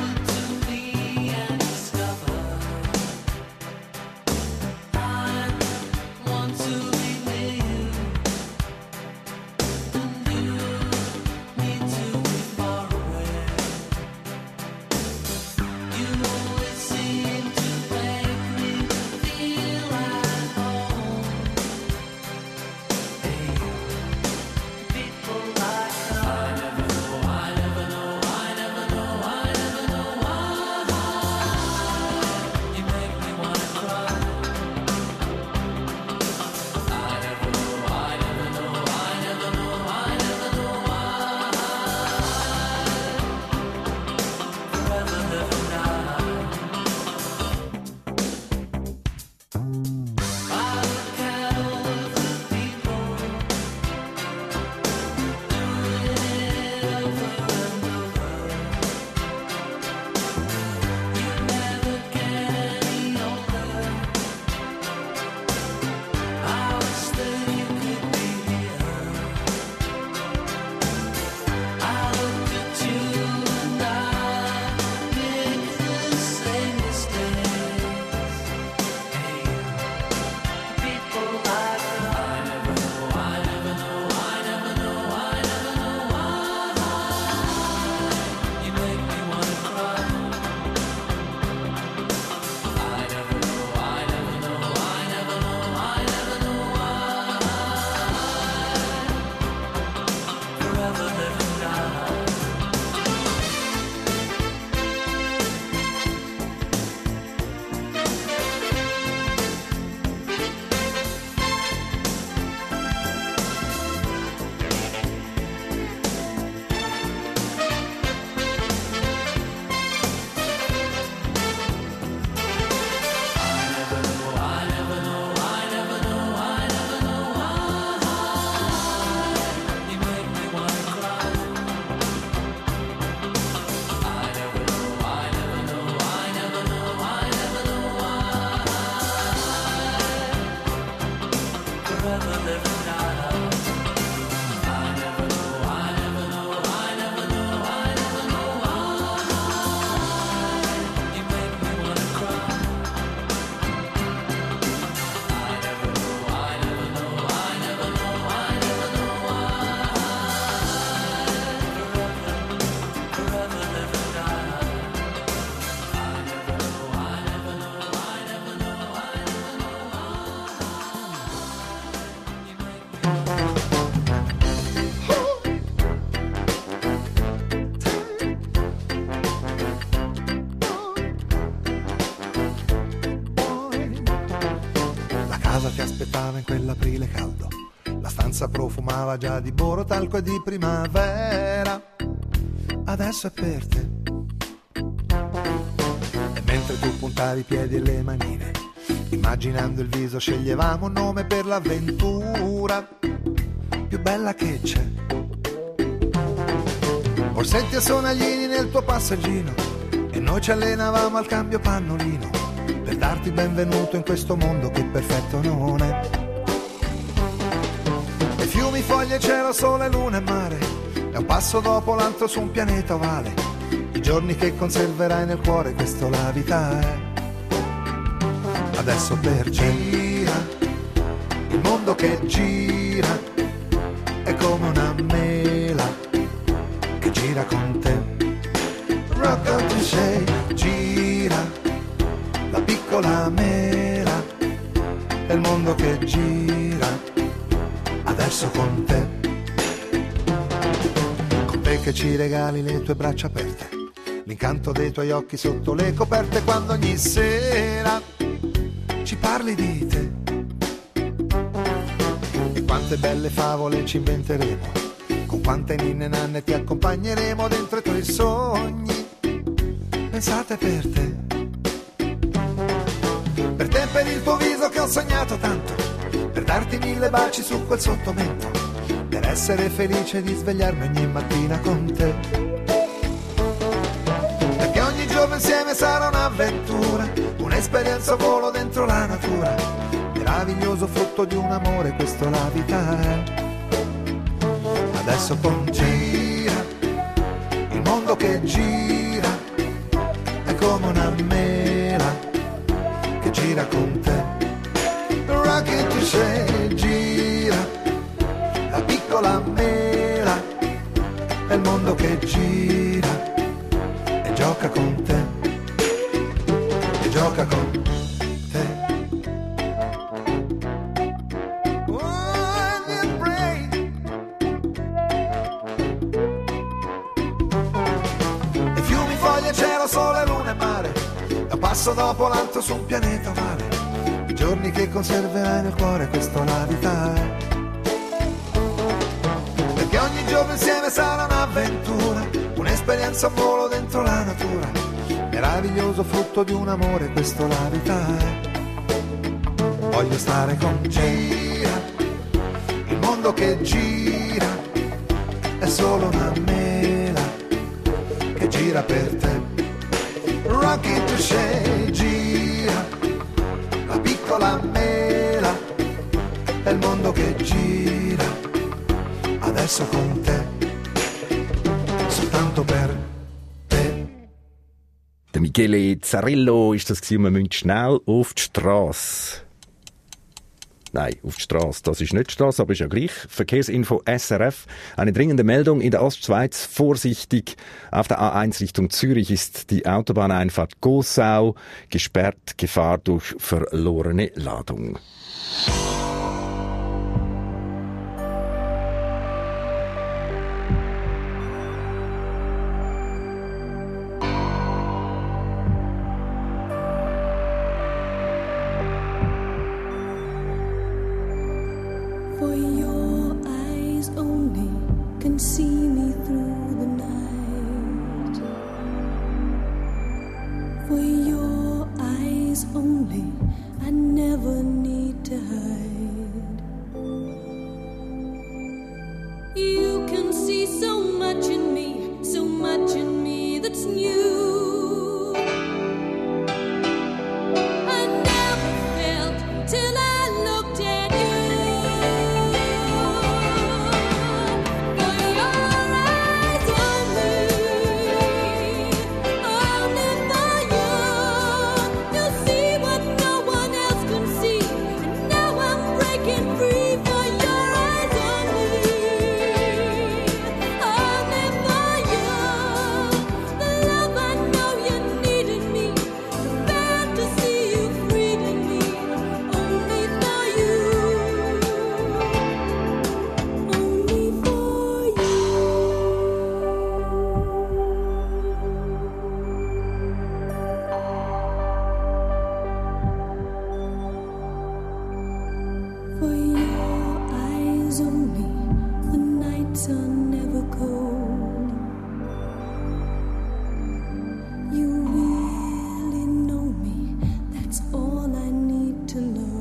I'm profumava già di boro, talco e di primavera. Adesso è per te. E mentre tu puntavi i piedi e le manine, immaginando il viso sceglievamo un nome per l'avventura più bella che c'è. Borsetti e sonaglini nel tuo passeggino, e noi ci allenavamo al cambio pannolino, per darti benvenuto in questo mondo che perfetto non è. E fiumi, foglie, cielo, sole, luna e mare, è un passo dopo l'altro su un pianeta ovale. I giorni che conserverai nel cuore, questo la vita è. Adesso per gira, il mondo che gira, è come una mela che gira con te. Rock out to say, gira, la piccola mela, è il mondo che gira, adesso con te. Con te che ci regali le tue braccia aperte, l'incanto dei tuoi occhi sotto le coperte, quando ogni sera ci parli di te. E quante belle favole ci inventeremo, con quante ninne e nanne ti accompagneremo dentro i tuoi sogni, pensate per te. Per te e per il tuo viso che ho sognato tanto, per darti 1000 baci su quel sottomento, per essere felice di svegliarmi ogni mattina con te. Perché ogni giorno insieme sarà un'avventura, un'esperienza a volo dentro la natura, meraviglioso frutto di un amore, questo la vita è. Adesso con gira, il mondo che gira, è come una mela che gira con te. Rocket to say, gira, la piccola mela, è il mondo che gira e gioca con te, e gioca con te. E fiumi, foglie, cielo, sole, luna e mare, da un passo dopo l'altro su un pianeta ovale. I giorni che conserverai nel cuore, questo la vita è. Perché ogni giorno insieme sarà un'avventura, un'esperienza a volo dentro la natura, meraviglioso frutto di un amore, questo la vita è. Voglio stare con gira, il mondo che gira, è solo una mela che gira per te. Rocky to say, gira, la piccola mela, è il mondo che gira, adesso con te, soltanto per te. Der Michele Zarrillo ist das gewesen. Wir müssen schnell auf die Strasse. Nein, auf die Strasse. Das ist nicht die Strasse, aber ist ja gleich. Verkehrsinfo SRF. Eine dringende Meldung in der Ostschweiz. Vorsichtig. Auf der A1 Richtung Zürich ist die Autobahneinfahrt Gossau gesperrt. Gefahr durch verlorene Ladung. For your eyes only can see me through the night. For your eyes only I never need to hide. You can see so much in me that's new. I never felt till I looked at you. Love I nights are never cold. You really know me, that's all I need to know.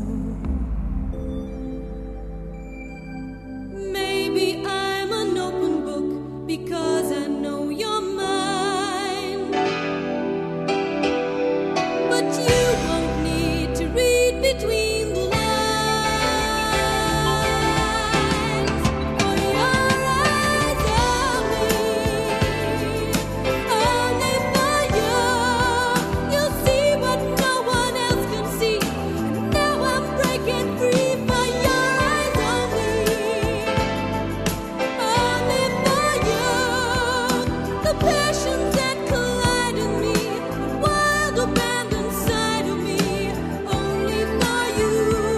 Maybe I'm an open book because I know you're mine. But you won't need to read between the lines. For your eyes on me, only for you. You'll see what no one else can see. And now I'm breaking free for your eyes on me, only for you. The passions that collide in me, the wild abandoned side of me, only for you.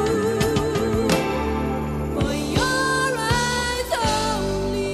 For your eyes only.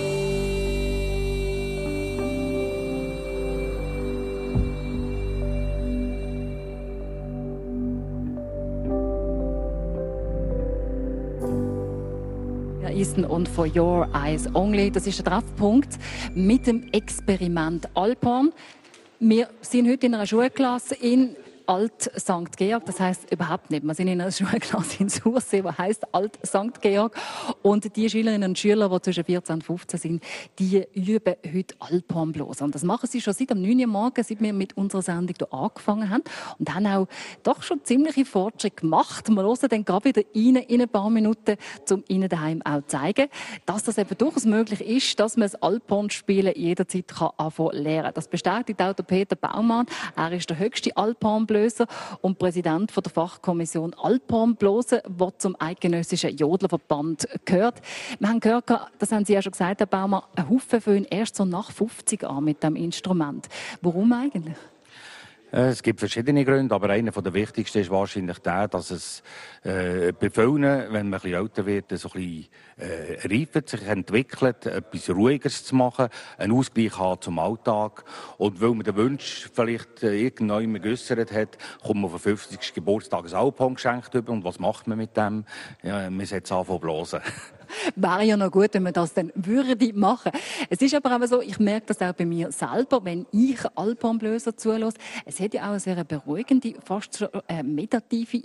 Ja, Easton und For Your Eyes Only. Das ist der Treffpunkt mit dem Experiment Alphorn. Wir sind heute in einer Schulklasse in Alt St. Georg. Das heisst überhaupt nicht. Wir sind in einer Schulklasse in Sursee, die heisst Alt St. Georg. Und die Schülerinnen und Schüler, die zwischen 14 und 15 sind, die üben heute Alphornblasen. Und das machen sie schon seit am 9 Uhr morgens, seit wir mit unserer Sendung hier angefangen haben. Und haben auch doch schon ziemliche Fortschritte gemacht. Wir hören dann gerade wieder rein in ein paar Minuten, um Ihnen daheim auch zu zeigen, dass das eben durchaus möglich ist, dass man das Alphornspielen jederzeit anfangen lernen kann. Das bestätigt auch der Peter Baumann. Er ist der höchste Alphornblöser und Präsident der Fachkommission Alphornblasen, der zum eidgenössischen Jodlerverband gehört. Wir haben gehört, das haben Sie ja schon gesagt, Herr Baumann, ein Haufen fangen erst so nach 50 an mit diesem Instrument. Warum eigentlich? Es gibt verschiedene Gründe, aber einer der wichtigsten ist wahrscheinlich der, dass es bei vielen, wenn man ein bisschen älter wird, so ein bisschen reifert, sich entwickelt, etwas Ruhigeres zu machen, einen Ausgleich haben zum Alltag. Und weil man den Wunsch vielleicht irgendwann geäussert hat, kommt man auf den 50. Geburtstag ein Alphorn geschenkt über. Und was macht man mit dem? Ja, man setzt anfangen zu blasen. Wäre ja noch gut, wenn man das dann würde machen. Es ist aber auch so, ich merke das auch bei mir selber, wenn ich Alphornbläser zulasse. Es hat ja auch eine sehr beruhigende, fast schon meditative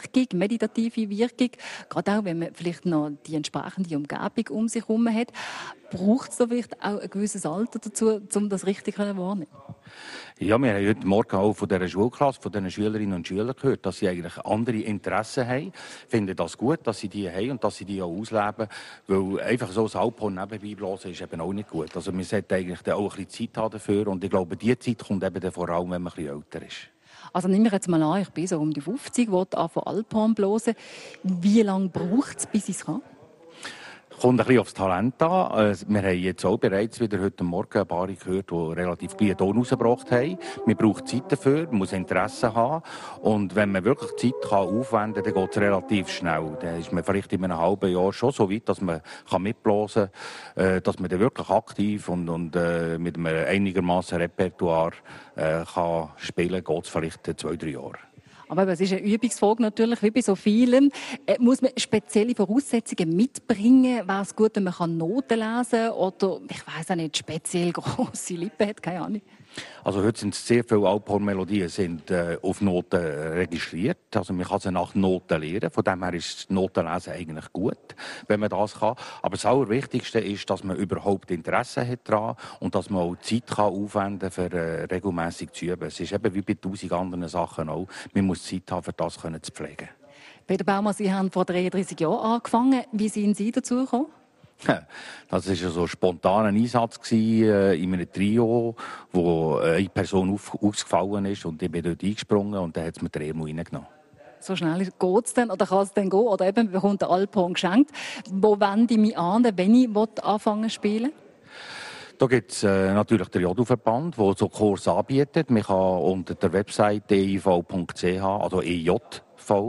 Wirkung. Gerade auch, wenn man vielleicht noch die entsprechende Umgebung um sich herum hat. Braucht es da vielleicht auch ein gewisses Alter dazu, um das richtig wahrnehmen? Ja, wir haben heute Morgen auch von dieser Schulklasse, von diesen Schülerinnen und Schülern gehört, dass sie eigentlich andere Interessen haben. Ich finde das gut, dass sie die haben und dass sie die auch ausleben. Weil einfach so ein Alphorn nebenbei blasen ist eben auch nicht gut. Also man sollte eigentlich auch ein bisschen Zeit haben dafür. Und ich glaube, diese Zeit kommt eben dann vor allem, wenn man ein bisschen älter ist. Also nehmen wir jetzt mal an, ich bin so um die 50, will anfangen Alphorn blasen. Wie lange braucht es, bis ich es kann? Kommt ein bisschen aufs Talent an. Wir haben jetzt auch bereits wieder heute Morgen ein paar gehört, die relativ guten Ton rausgebracht haben. Man braucht Zeit dafür, man muss Interesse haben. Und wenn man wirklich Zeit aufwenden kann, dann geht es relativ schnell. Dann ist man vielleicht in einem halben Jahr schon so weit, dass man mitblasen kann, dass man dann wirklich aktiv und mit einem einigermaßen Repertoire kann spielen kann, geht es vielleicht 2-3 Jahre. Aber es ist eine Übungsfrage natürlich, wie bei so vielen. Muss man spezielle Voraussetzungen mitbringen? Wäre es gut, wenn man Noten lesen kann? Oder, ich weiss auch nicht, speziell grosse Lippen hat? Keine Ahnung. Also heute sind sehr viele Alphorn-Melodien sind auf Noten registriert. Also man kann sie nach Noten lernen. Von dem her ist das Notenlesen eigentlich gut, wenn man das kann. Aber das Allerwichtigste ist, dass man überhaupt Interesse hat daran und dass man auch Zeit kann aufwenden kann, für regelmässig zu üben. Es ist eben wie bei 1000 anderen Sachen auch. Man muss Zeit haben, für das zu pflegen. Peter Baumann, Sie haben vor 33 Jahren angefangen. Wie sind Sie dazu gekommen? Das war so ein spontaner Einsatz in einem Trio, wo eine Person ausgefallen ist und ich bin dort eingesprungen und dann hat es mir den Remo reingenommen. So schnell geht es dann oder kann es dann gehen? Oder eben, man bekommt den Alphorn geschenkt. Wo wende ich mich an, wenn ich anfangen zu spielen? Da gibt es natürlich den Jodlerverband, der so Kurs anbietet. Man kann unter der Website eiv.ch, also EJ,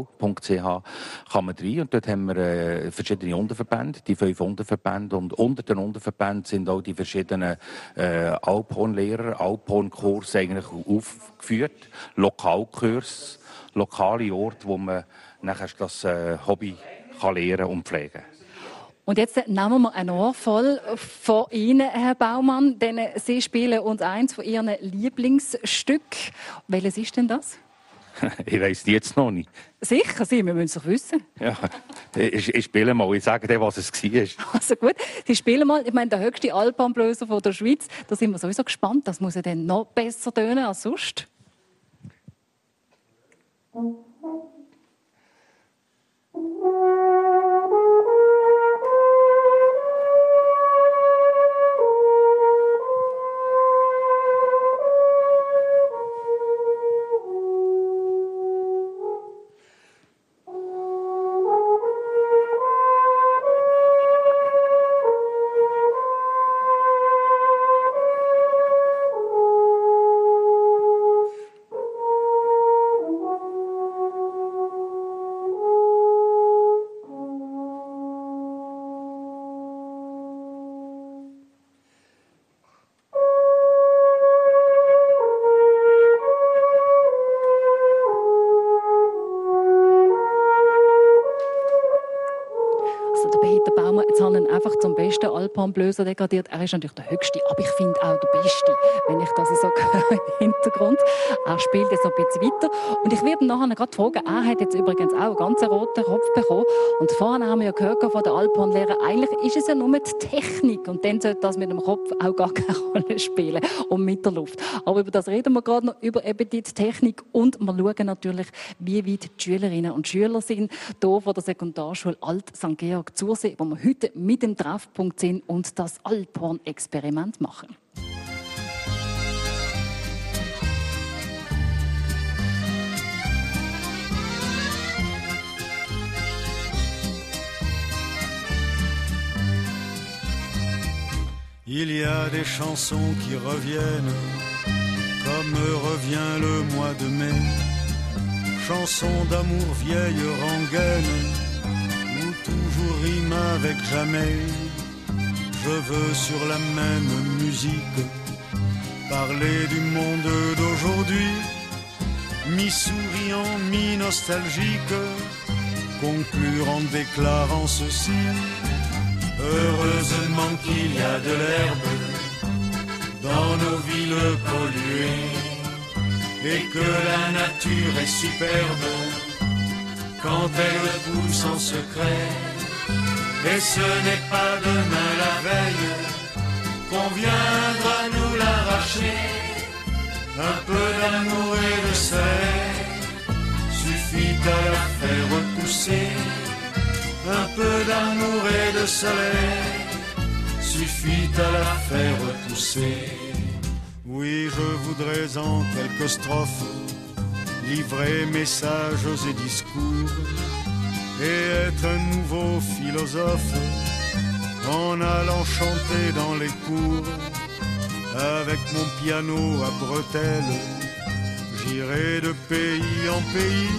kann man rein. Und dort haben wir verschiedene Unterverbände, die 5 Unterverbände. Und unter den Unterverbänden sind auch die verschiedenen Alphornlehrer, Alphornkurse eigentlich aufgeführt. Lokalkurs, lokale Orte, wo man nachher das Hobby kann lernen und pflegen kann. Und jetzt nehmen wir einen Ohr voll von Ihnen, Herr Baumann, denn Sie spielen uns eins von Ihren Lieblingsstücken. Welches ist denn das? Ich weiss die jetzt noch nicht. Sicher, Sie, wir müssen es doch wissen. Ja, ich spiele mal, ich sage dir, was es war. Also gut, Sie spielen mal, ich meine, der höchste Alpenblöser von der Schweiz, da sind wir sowieso gespannt, das muss ja dann noch besser tönen als sonst. Jetzt haben ihn einfach zum besten Alpenblöser degradiert. Er ist natürlich der Höchste, aber ich finde auch der Beste, wenn ich das so höre im Hintergrund. Er spielt jetzt noch ein bisschen weiter. Und ich werde ihn nachher gerade fragen, er hat jetzt übrigens auch einen ganz roten Kopf bekommen. Und vorhin haben wir ja gehört von der Alpenlehrer, eigentlich ist es ja nur die Technik. Und dann sollte das mit dem Kopf auch gar keine Rolle spielen und mit der Luft. Aber über das reden wir gerade noch, über eben die Technik. Und wir schauen natürlich, wie weit die Schülerinnen und Schüler sind, hier von der Sekundarschule Alt St. Georg Zursee, wo wir heute mit dem Treffpunkt sind und das Alphorn-Experiment machen. Il y a des chansons qui reviennent, comme revient le mois de mai. Chansons d'amour vieille rengaine, où toujours rime avec jamais. Je veux sur la même musique parler du monde d'aujourd'hui, mi-souriant, mi-nostalgique, conclure en déclarant ceci. Heureusement qu'il y a de l'herbe dans nos villes polluées et que la nature est superbe quand elle pousse en secret. Et ce n'est pas demain la veille qu'on viendra nous l'arracher. Un peu d'amour et de soleil suffit à la faire repousser. Un peu d'amour et de soleil suffit à la faire repousser. Oui, je voudrais en quelques strophes livrer messages et discours et être un nouveau philosophe en allant chanter dans les cours. Avec mon piano à bretelles, j'irai de pays en pays,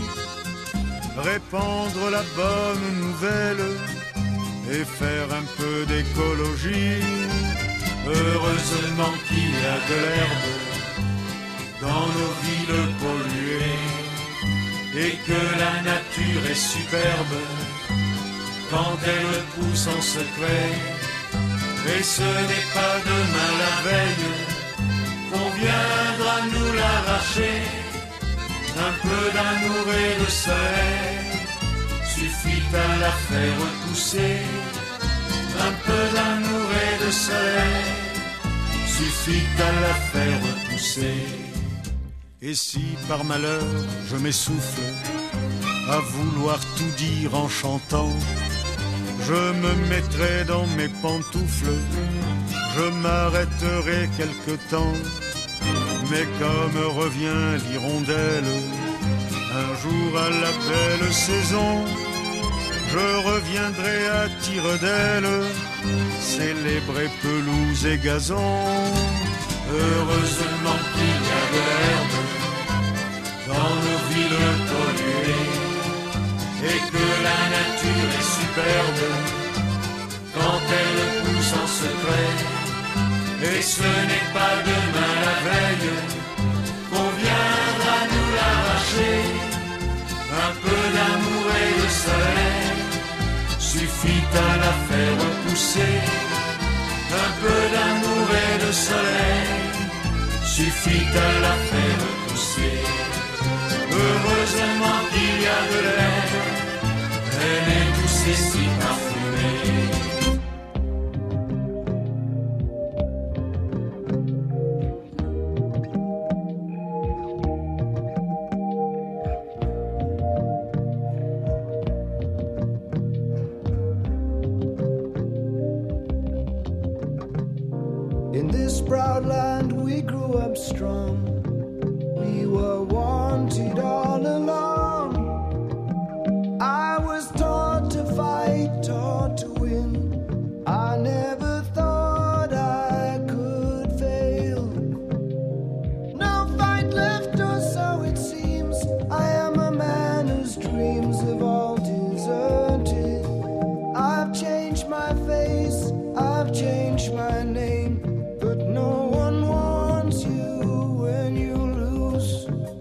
répandre la bonne nouvelle et faire un peu d'écologie. Heureusement qu'il y a de l'herbe dans nos villes polluées et que la nature est superbe quand elle pousse en secret. Et ce n'est pas demain la veille qu'on viendra nous l'arracher. Un peu d'amour et de soleil suffit à la faire repousser. Un peu d'amour et de soleil suffit à la faire repousser. Et si par malheur je m'essouffle à vouloir tout dire en chantant, je me mettrai dans mes pantoufles, je m'arrêterai quelque temps. Mais comme revient l'hirondelle, un jour à la belle saison, je reviendrai à tire-d'aile, célébrer pelouse et gazon. Heureusement qu'il y a de l'herbe dans nos villes polluées et que la nature est superbe quand elle pousse en secret. Et ce n'est pas demain la veille qu'on viendra nous l'arracher. Un peu d'amour et de soleil suffit suffit à la faire pousser. Un peu d'amour et de soleil suffit à la faire pousser. Heureusement qu'il y a de l'air, elle est douce et si parfumée. In this proud land we grew up strong. We were wanted all along. I was taught to fight, taught to win. I never thought I could fail. No fight left, or so it seems. I am a man whose dreams have all deserted. I've changed my face, I've changed my name. But no one wants you when you lose.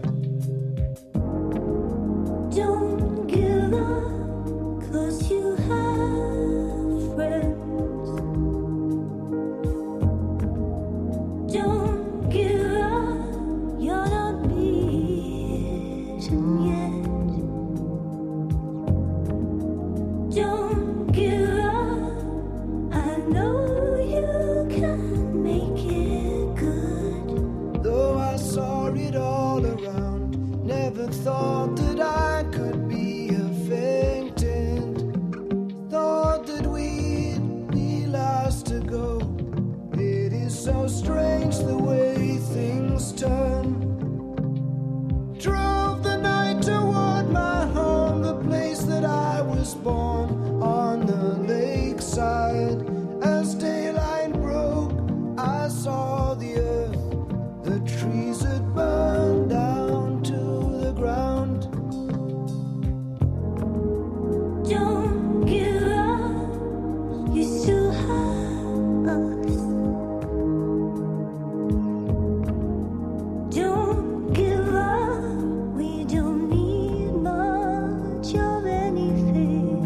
Don't give up, 'cause you have friends. Don't give up, you're not beaten yet. Don't give up, I know you can make it good. Though I saw it all around, never thought that I could be a fainted. Thought that we'd be last to go. It is so strange the way things turn. Drove the night toward my home, the place that I was born, on the lakeside. As daylight broke, I saw the earth, the trees had burned down to the ground. Don't give up, you still have us. Don't give up, we don't need much of anything.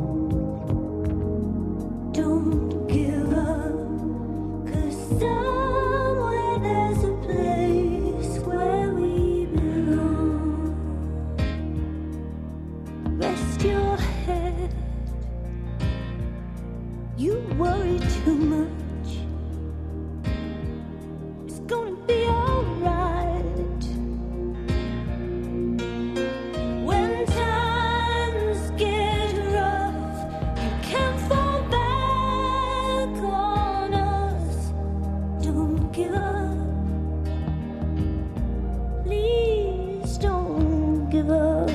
Don't give up, 'cause somewhere there's a place where we belong. Rest your head, you worry too much. It's gonna be alright. When times get rough, you can't fall back on us. Don't give up, please don't give up.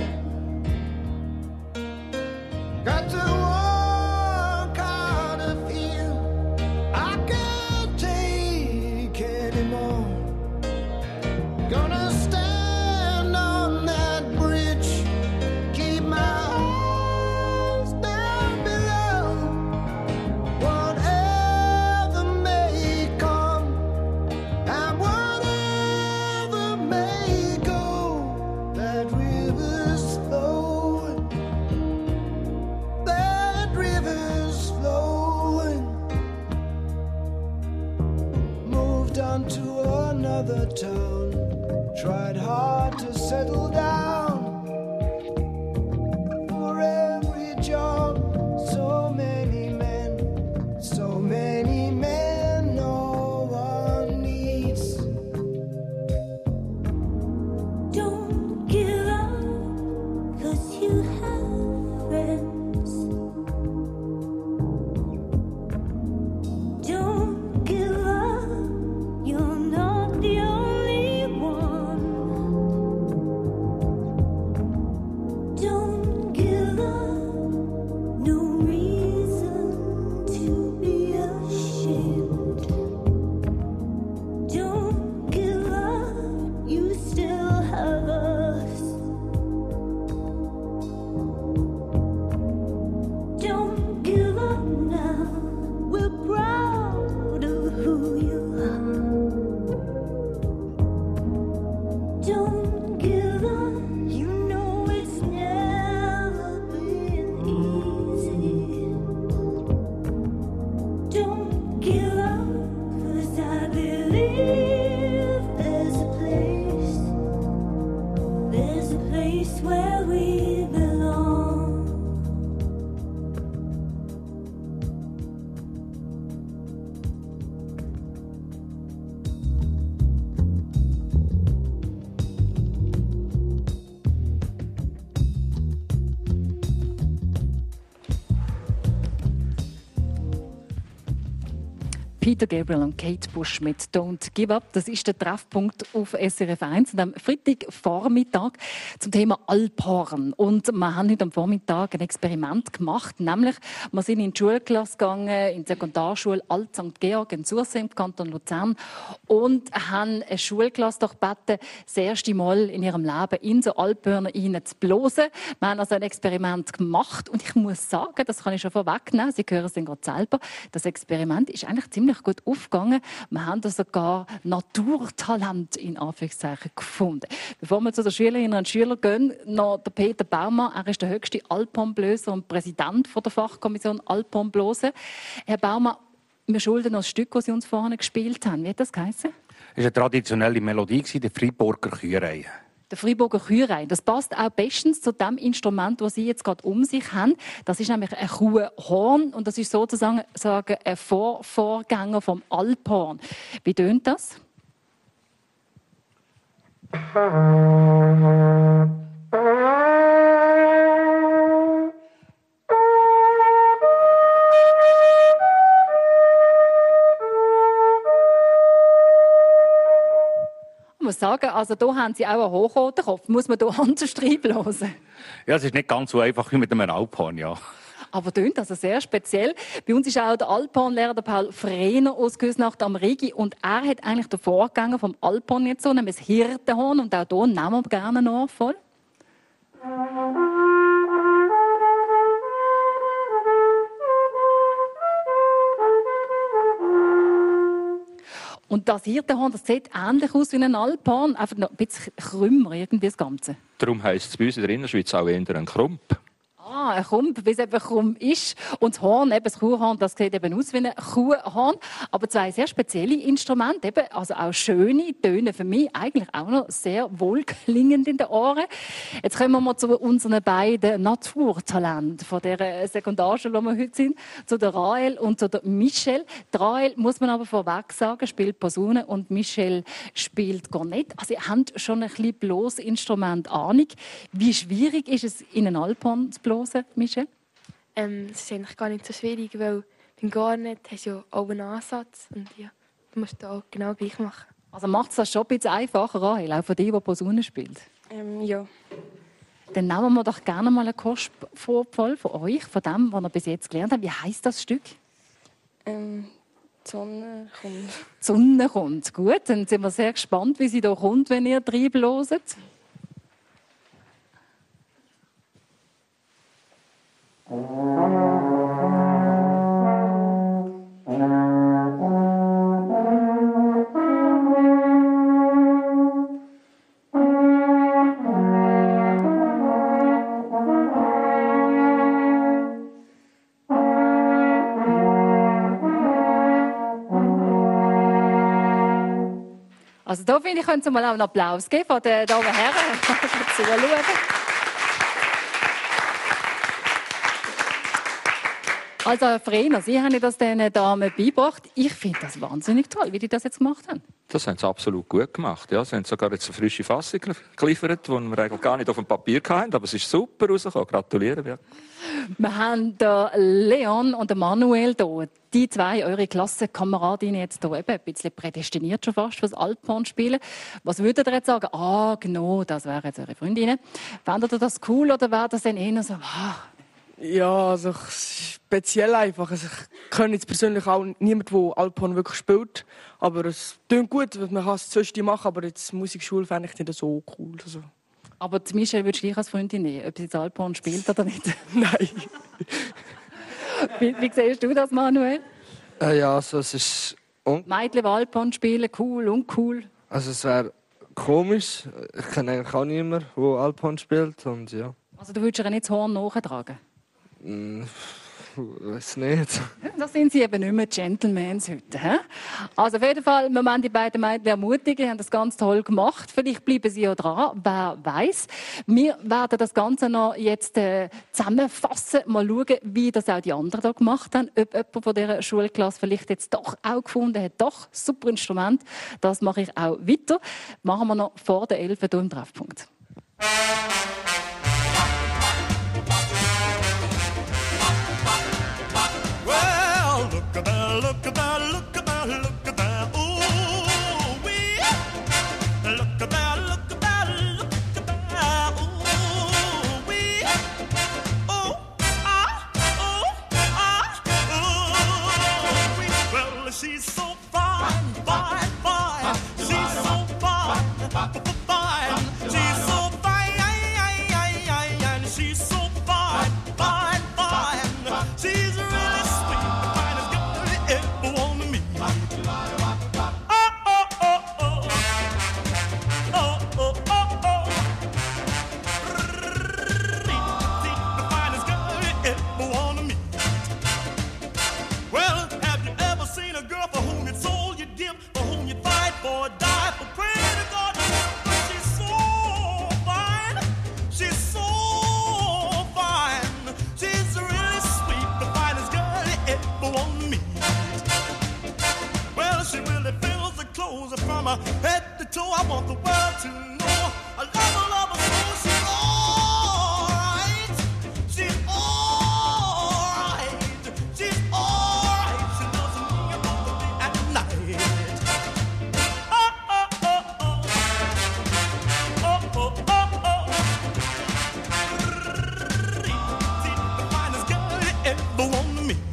Got to walk out of here. I can't take anymore. Gonna stand on that bridge, keep my eyes down below. Whatever may come and whatever may go, that river's flowing. That river's flowing. Moved on to another town. Tried hard to settle down. For every job, so many men. So many men no one needs. Don't give up, 'cause you have friends. Don't give up, you're not the only one. Peter Gabriel und Kate Bush mit «Don't Give Up». Das ist der Treffpunkt auf SRF 1 am Freitagvormittag zum Thema Alphorn. Und wir haben heute am Vormittag ein Experiment gemacht, nämlich wir sind in die Schulklasse gegangen, in die Sekundarschule Alt St. Georg in Sursee im Kanton Luzern und haben eine Schulklasse doch gebeten, das erste Mal in ihrem Leben in so Alphörner rein zu blosen. Wir haben also ein Experiment gemacht und ich muss sagen, das kann ich schon vorwegnehmen, Sie hören es dann gerade selber, das Experiment ist eigentlich ziemlich gut aufgegangen. Wir haben da sogar Naturtalent in Anführungszeichen gefunden. Bevor wir zu den Schülerinnen und Schülern gehen, noch der Peter Baumann. Er ist der höchste Alphornblöser und Präsident der Fachkommission Alphornblosen. Herr Baumann, wir schulden noch ein Stück, das Sie uns vorhin gespielt haben. Wie hat das geheißen? Es war eine traditionelle Melodie, die Freiburger Küherei. Der Freiburger Küherei. Das passt auch bestens zu dem Instrument, das Sie jetzt gerade um sich haben. Das ist nämlich ein Kuhhorn und das ist sozusagen ein Vorgänger vom Alphorn. Wie tönt das? Ich muss sagen, also hier haben Sie auch einen hochroten Kopf. Muss man hier anders reinblasen? Ja, es ist nicht ganz so einfach wie mit einem Alphorn, ja. Aber tönt also sehr speziell. Bei uns ist auch der Alphornlehrer der Paul Frener aus Küsnacht am Rigi und er hat eigentlich den Vorgänger vom Alphorn jetzt so, nämlich das Hirtenhorn und auch hier nehmen wir gerne noch voll. Und das Hirtenhorn, das sieht ähnlich aus wie ein Alphorn, einfach noch ein bisschen krümmer irgendwie das Ganze. Darum heisst es bei uns in der Innerschweiz auch eher ein Krump. Ah, ein Krump, wie es eben krumm ist. Und das Horn, eben das Kuhhorn, das sieht eben aus wie ein Kuhhorn. Aber zwei sehr spezielle Instrumente, eben, also auch schöne Töne für mich, eigentlich auch noch sehr wohlklingend in den Ohren. Jetzt kommen wir mal zu unseren beiden Naturtalenten von der Sekundarschule, wo wir heute sind, zu der Rael und zu der Michelle. Die Rael, muss man aber vorweg sagen, spielt Posaune und Michelle spielt Kornett. Also ihr habt schon ein bisschen bloß Instrument Ahnung. Wie schwierig ist es, in einen Alphorn zu bloßen? Michelle? Das ist eigentlich gar nicht so schwierig, weil beim Garnet hast du ja auch einen Ansatz und ja, du musst auch genau gleich machen. Also macht es das schon ein bisschen einfacher, Rahel, auch für die, die Posaune spielt? Ja. Dann nehmen wir doch gerne mal einen Kostprobe von euch, von dem, was ihr bis jetzt gelernt habt. Wie heisst das Stück? Die Sonne kommt. Die Sonne kommt. Gut, dann sind wir sehr gespannt, wie sie da kommt, wenn ihr reinblaset. Also da finde ich, können Sie mal auch einen Applaus geben von den Damen und Herren, die zuschauen. Also Herr Frener, Sie haben das den Damen beigebracht. Ich finde das wahnsinnig toll, wie die das jetzt gemacht haben. Das haben sie absolut gut gemacht. Ja, sie haben sogar jetzt eine frische Fassung geliefert, die wir eigentlich gar nicht auf dem Papier hatten. Aber es ist super rausgekommen. Gratulieren. Ja. Wir haben den Leon und den Manuel hier. Die zwei, eure Klassenkameradinnen, jetzt hier eben ein bisschen prädestiniert schon fast fürs Alphorn spielen. Was würdet ihr jetzt sagen? Ah, genau, das wären jetzt eure Freundinnen. Fändet ihr das cool oder wäre das dann eher so... Ja, also speziell einfach. Also ich kenne jetzt persönlich auch niemanden, der Alphorn wirklich spielt. Aber es klingt gut, man kann es sonst machen, aber jetzt Musikschule fände ich nicht so cool. Also. Aber die Michelle würdest du gleich als Freundin nehmen, ob sie jetzt Alphorn spielt oder nicht? Nein. Wie siehst du das, Manuel? Ja, also es ist... Mädchen, die Alphorn spielen, cool, uncool. Also es wäre komisch. Ich kenne eigentlich auch niemanden, der Alphorn spielt. Und ja. Also du würdest ihr nicht das Horn nachtragen? Weiß nicht. Da sind sie eben nicht mehr Gentlemans heute. He? Also auf jeden Fall, wir wollen die beiden Mädchen ermutigen, die haben das ganz toll gemacht. Vielleicht bleiben sie ja dran, wer weiß. Wir werden das Ganze noch jetzt zusammenfassen, mal schauen, wie das auch die anderen da gemacht haben. Ob jemand von dieser Schulklasse vielleicht jetzt doch auch gefunden hat, doch, super Instrument, das mache ich auch weiter. Machen wir noch vor der 11 hier im Treffpunkt. Well, look there, look there, look there, ooh wee. Look there, look there, look there, ooh wee. Oh ah, ooh wee. Well, she's so fine, fine, fine. She's so fine, fine. She's so fine, she's so fine, fine, fine. She's really sweet, the finest girl you ever want to meet. Oh, oh, oh, oh. Oh, oh, oh, oh. The finest girl you ever want to meet. Well, have you ever seen a girl for whom you'd sold your dip, for whom you'd fight for a die, for pray to God? She's so fine. She's so fine. She's really sweet, the finest girl you ever want to meet. Well, she really fills the clothes from her head to toe. I want the world to know I love her so. She's alright. She's alright. She's alright. She loves me both the day and night. Oh, oh, oh, oh. Oh, oh, oh, oh. The finest girl you ever want to meet.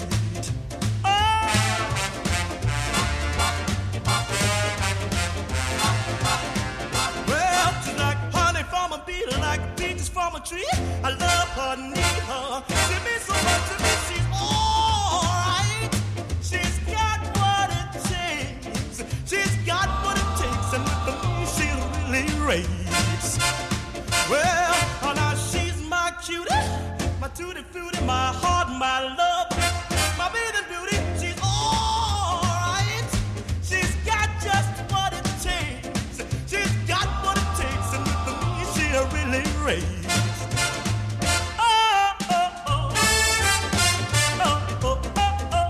Well, she's like honey from a bee, like peaches from a tree. I love her, need her. She means so much to me. She's alright. She's got what it takes. She's got what it takes, and with me she really raves. Well, now she's my cutie, my tutti frutti, my heart, my love, my bathing beauty. She's alright. She's got just what it takes. She's got what it takes, and with me she really raves. Oh, oh, oh. Oh, oh, oh, oh.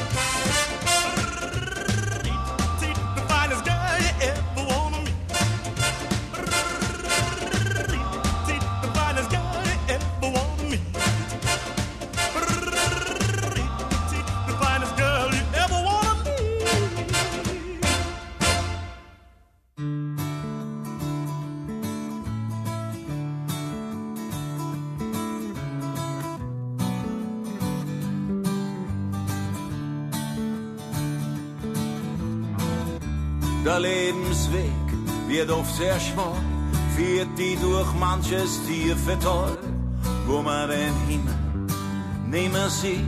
The finest girl you ever wanna meet. The finest girl you ever wanna meet. The finest girl you ever wanna meet. Der Lebensweg wird oft sehr schmal, führt die durch manches tiefe Tal, wo man den Himmel nimmer sieht.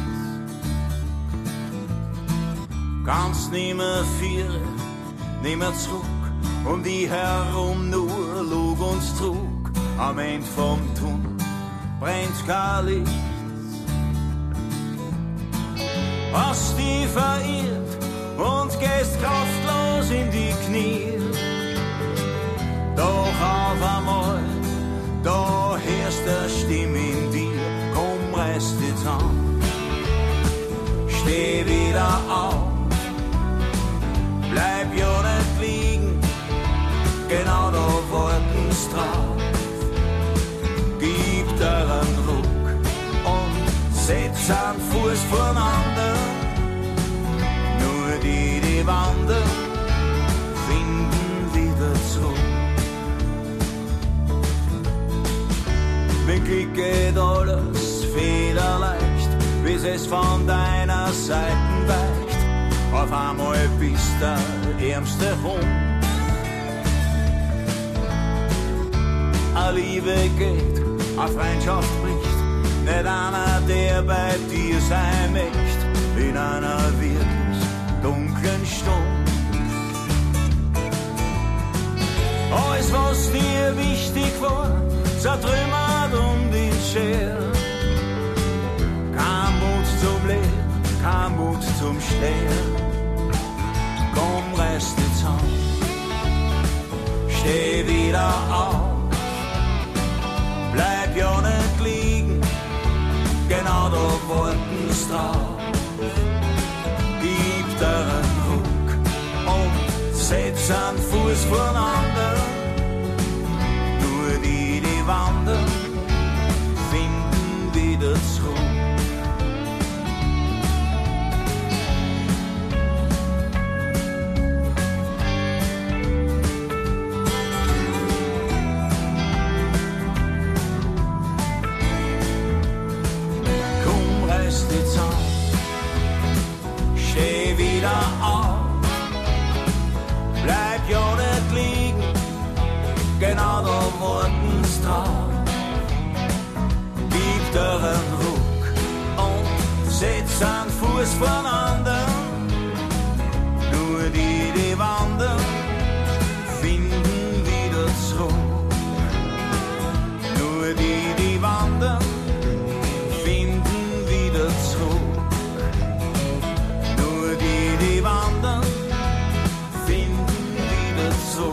Kannst nimmer führen, nimmer zurück, um die herum nur Lug und Trug. Am Ende vom Tunnel brennt kein Licht. Hast dich verirrt und gehst kraftlos in die Knie. Doch auf einmal, da hörst eine Stimme in dir, komm, reiß dich zusammen, steh wieder auf, bleib ja nicht liegen, genau da warten's drauf. Gib dir einen Ruck und setz einen Fuß voneinander. Nur die wandern, finden wieder zurück. Mit Glück geht alles federleicht, bis es von deiner Seite weicht. Auf einmal bist der ärmste Hund. A Liebe geht, a Freundschaft bricht, nicht einer, der bei dir sein möcht, in einer wirklich dunklen Stunde. Alles, was dir wichtig war, zertrümmert um den Scher. Kein Mut zum Leben, kein Mut zum Stehen. Komm, reiß dich zusammen, steh wieder auf, bleib ja nicht liegen, genau da warten's drauf. Gib dir einen Ruck und setz einen Fuß voneinander. Nur die wandern, finden wieder zurück. an. Bleib ja nicht liegen, genau da warten's dran. Bieg dir einen Ruck und setz einen Fuß voneinander. Nur die wandern, finden wieder zurück. Nur die wandern, finden wieder zurück. Nur die wandern, finden wieder zurück.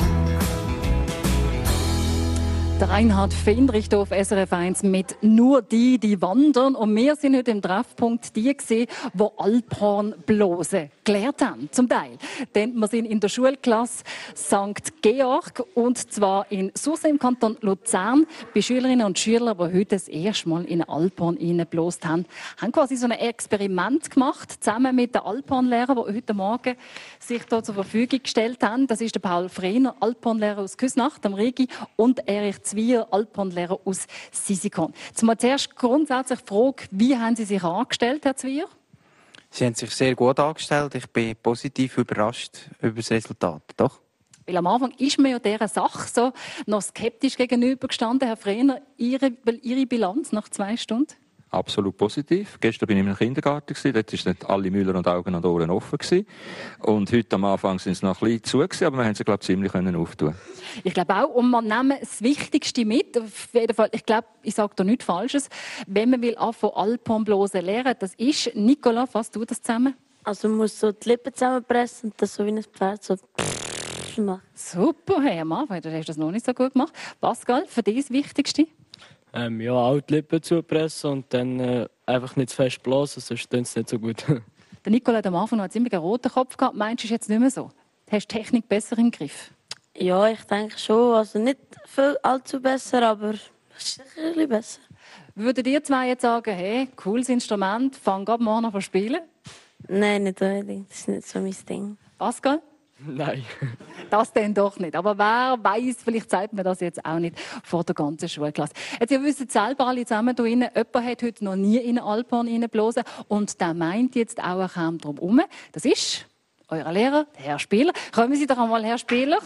Der Reinhard Fendrich hier auf SRF 1 mit «Nur die wandern». Und wir sind heute im Treffpunkt die gesehen, die Alphornblasen gelernt haben, zum Teil. Denn wir sind in der Schulklasse St. Georg und zwar in Sursee im Kanton Luzern bei Schülerinnen und Schülern, die heute das erste Mal in ein Alphorn reingeblasen haben quasi so ein Experiment gemacht, zusammen mit den Alphornlehrern, die heute Morgen sich hier zur Verfügung gestellt haben. Das ist der Paul Frehner, Alphornlehrer aus Küsnacht am Rigi, und Erich Zwier, Alphornlehrer aus Sisikon. Jetzt mal zuerst grundsätzlich die Frage, wie haben Sie sich angestellt, Herr Zwier? Sie haben sich sehr gut angestellt. Ich bin positiv überrascht über das Resultat. Doch? Weil am Anfang ist mir ja dieser Sache so noch skeptisch gegenübergestanden. Herr Frehner, Ihre Bilanz nach 2 Stunden? Absolut positiv. Gestern bin ich im Kindergarten gewesen. Dort waren nicht alle Müller und Augen und Ohren offen gewesen. Und heute am Anfang sind sie noch ein bisschen zu gewesen, aber wir haben sie, glaube ich, ziemlich auftun. Ich glaube auch, und man nimmt das Wichtigste mit. Auf jeden Fall, ich glaube, ich sage da nichts Falsches. Wenn man will von Alphornblasen lernen, das ist, Nicola, fasst du das zusammen? Also man muss so die Lippen zusammenpressen und das so wie ein Pferd so machen. Super, Herr Mann, du hast das noch nicht so gut gemacht. Pascal, für dich das Wichtigste? Ja, auch die Lippen zupressen und dann einfach nicht zu fest blasen, sonst klingt es nicht so gut. Der Nicola hat am Anfang noch einen ziemlich roten Kopf gehabt. Meinst du, ist jetzt nicht mehr so? Hast du die Technik besser im Griff? Ja, ich denke schon. Also nicht viel allzu besser, aber es ist sicher ein bisschen besser. Würdet ihr zwei jetzt sagen, hey, cooles Instrument, fang ab morgen an zu spielen? Nein, nicht unbedingt. Das ist nicht so mein Ding. Pascal? Nein. Das denn doch nicht. Aber wer weiß, vielleicht zeigt man das jetzt auch nicht vor der ganzen Schulklasse. Jetzt, ihr wisst selber alle zusammen hier drin, jemand hat heute noch nie in einen Alphorn reingeblasen und der meint jetzt auch, er käme drum herum. Das ist euer Lehrer, der Herr Spieler. Kommen Sie doch einmal, Herr Spieler.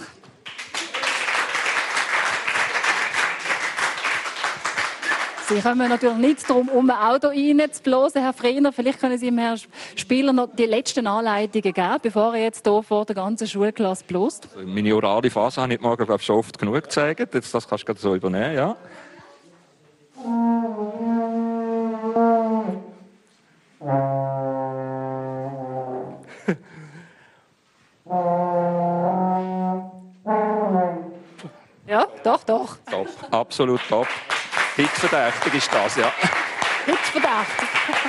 Sie kommen natürlich nicht darum, um ein Auto reinzublasen, Herr Frehner. Vielleicht können Sie dem Herrn Spieler noch die letzten Anleitungen geben, bevor er jetzt hier vor der ganzen Schulklasse bläst. Meine orale Phase habe ich morgen, glaube ich, schon oft genug gezeigt. Das kannst du gerade so übernehmen, ja. Ja, doch. Top, absolut top. Hitzverdächtig ist das, ja. Hitzverdächtig.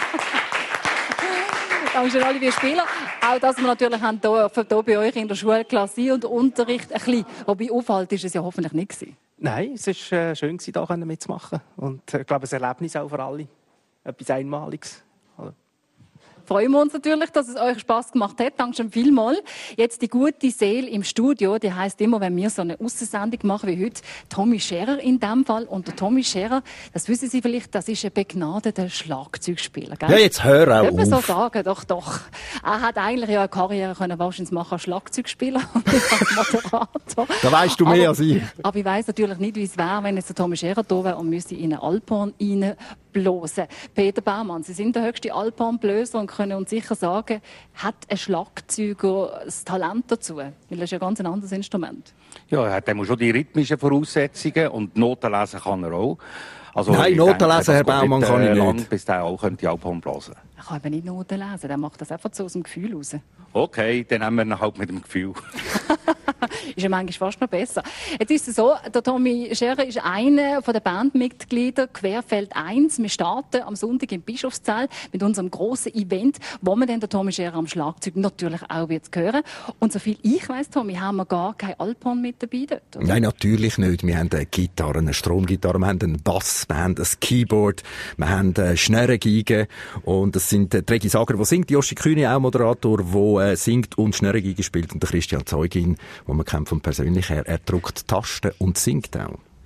Dankeschön, Olivier Spieler. Auch, dass wir natürlich haben hier bei euch in der Schulklasse und Unterricht ein bisschen, wobei Aufhalt ist es ja hoffentlich nicht gewesen. Nein, es war schön, hier mitzumachen. Und ich glaube, ein Erlebnis auch für alle. Etwas Einmaliges. Freuen wir uns natürlich, dass es euch Spass gemacht hat. Dankeschön vielmals. Jetzt die gute Seele im Studio, die heisst immer, wenn wir so eine Aussendung machen wie heute, Tommy Scherer in dem Fall. Und der Tommy Scherer, das wissen Sie vielleicht, das ist ein begnadeter Schlagzeugspieler. Gell? Ja, jetzt hör auch auf. auf. So sagen, doch. Er hat eigentlich ja eine Karriere können wahrscheinlich machen als Schlagzeugspieler und nicht als Moderator. Da weisst du mehr als ich. Aber ich weiss natürlich nicht, wie es wäre, wenn jetzt der Tommy Scherer da wäre und müsste in einen Alphorn reinblasen. Peter Baumann, Sie sind der höchste Alphornbläser und können uns sicher sagen, hat ein Schlagzeuger das Talent dazu? Weil das ist ja ganz ein anderes Instrument. Ja, er hat schon die rhythmischen Voraussetzungen und Noten lesen kann er auch. Also, nein, Noten lesen, Herr Baumann, kann ich nicht. Bis der auch könnte Alphorn blasen. Er kann eben nicht Noten lesen, der macht das einfach so aus dem Gefühl raus. Okay, dann haben wir ihn halt mit dem Gefühl. Ist ja manchmal fast noch besser. Jetzt ist es so, der Tommy Scherer ist einer der Bandmitglieder Querfeld 1. Wir starten am Sonntag im Bischofszell mit unserem grossen Event, wo man dann den Tommy Scherer am Schlagzeug natürlich auch wird hören. Und soviel ich weiss, Tommy, haben wir gar kein Alphorn mit dabei dort, oder? Nein, natürlich nicht. Wir haben eine Gitarre, eine Stromgitarre, wir haben einen Bass, wir haben ein Keyboard, wir haben Schnurrengeige und das sind Regi Sager, der singt, Joshi Kühni, auch Moderator, der singt und Schnurrengeige spielt und der Christian Zeugin, wo man kennt von persönlich her, er drückt Tasten und singt auch.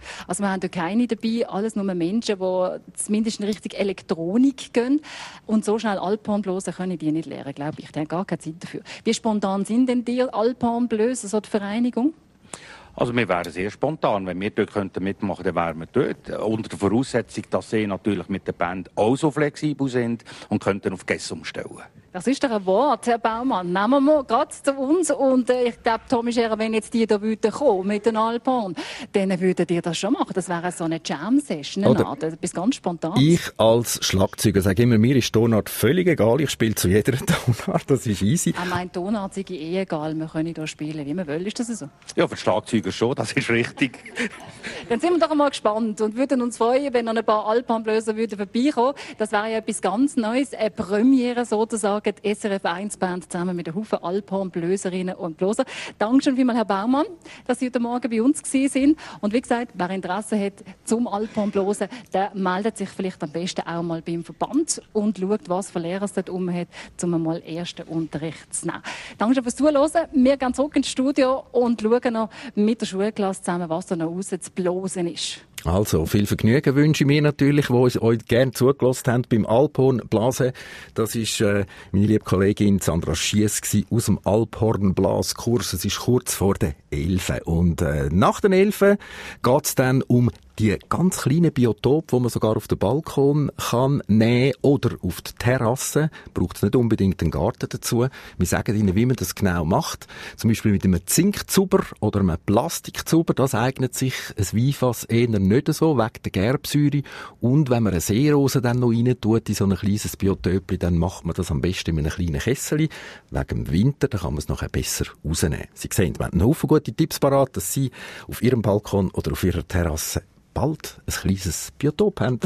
Also wir haben hier keine dabei, alles nur Menschen, die zumindest in Richtung Elektronik gehen. Und so schnell Alphorn blosen können die nicht lernen, glaube ich. Die haben gar keine Zeit dafür. Wie spontan sind denn die Alphorn blösen, so die Vereinigung? Also wir wären sehr spontan. Wenn wir dort mitmachen könnten, dann wären wir dort. Unter der Voraussetzung, dass sie natürlich mit der Band auch so flexibel sind und könnten auf Gäste umstellen. Das ist doch ein Wort, Herr Baumann. Nehmen wir gerade zu uns. Und ich glaube, Tommy Scherer, wenn jetzt die da kommen mit den Alphorn, dann würdet ihr das schon machen. Das wäre so eine Jam-Session, etwas ganz Spontanes. Ich als Schlagzeuger sage immer, mir ist Tonart völlig egal. Ich spiele zu jeder Tonart, das ist easy. Er meint, Tonart sei egal. Wir können hier spielen, wie wir wollen. Ist das so? Ja, für die Schlagzeuger schon, das ist richtig. Dann sind wir doch einmal gespannt und würden uns freuen, wenn noch ein paar Alphornblöser vorbeikommen. Das wäre ja etwas ganz Neues, eine Premiere sozusagen. Die SRF1-Band zusammen mit einem Haufen Alphornblöserinnen und Blöser. Dankeschön vielmals, Herr Baumann, dass Sie heute Morgen bei uns waren. Und wie gesagt, wer Interesse hat zum Alphornblosen, der meldet sich vielleicht am besten auch mal beim Verband und schaut, was für Lehrer es dort hat, um mal ersten Unterricht zu nehmen. Dankeschön fürs Zuhören. Wir gehen zurück ins Studio und schauen noch mit der Schulklasse zusammen, was da noch raus zu blosen ist. Also, viel Vergnügen wünsche ich mir natürlich, die uns euch gerne zugelassen haben beim Alphornblasen. Das ist meine liebe Kollegin Sandra Schiess aus dem Alphornblaskurs. Es ist kurz vor der 11. Und nach den 11 geht es dann um die ganz kleinen Biotope, die man sogar auf den Balkon kann nehmen oder auf die Terrasse. Braucht es nicht unbedingt einen Garten dazu. Wir sagen Ihnen, wie man das genau macht. Zum Beispiel mit einem Zinkzuber oder einem Plastikzuber. Das eignet sich ein Weinfass eher nicht so, wegen der Gerbsäure. Und wenn man eine Seerose dann noch rein tut in so ein kleines Biotöpli, dann macht man das am besten in einem kleinen Kessel. Wegen dem Winter, dann kann man es nachher besser rausnehmen. Sie sehen, wir haben einen Haufen gute Tipps parat, dass Sie auf Ihrem Balkon oder auf Ihrer Terrasse bald ein kleines Biotop haben.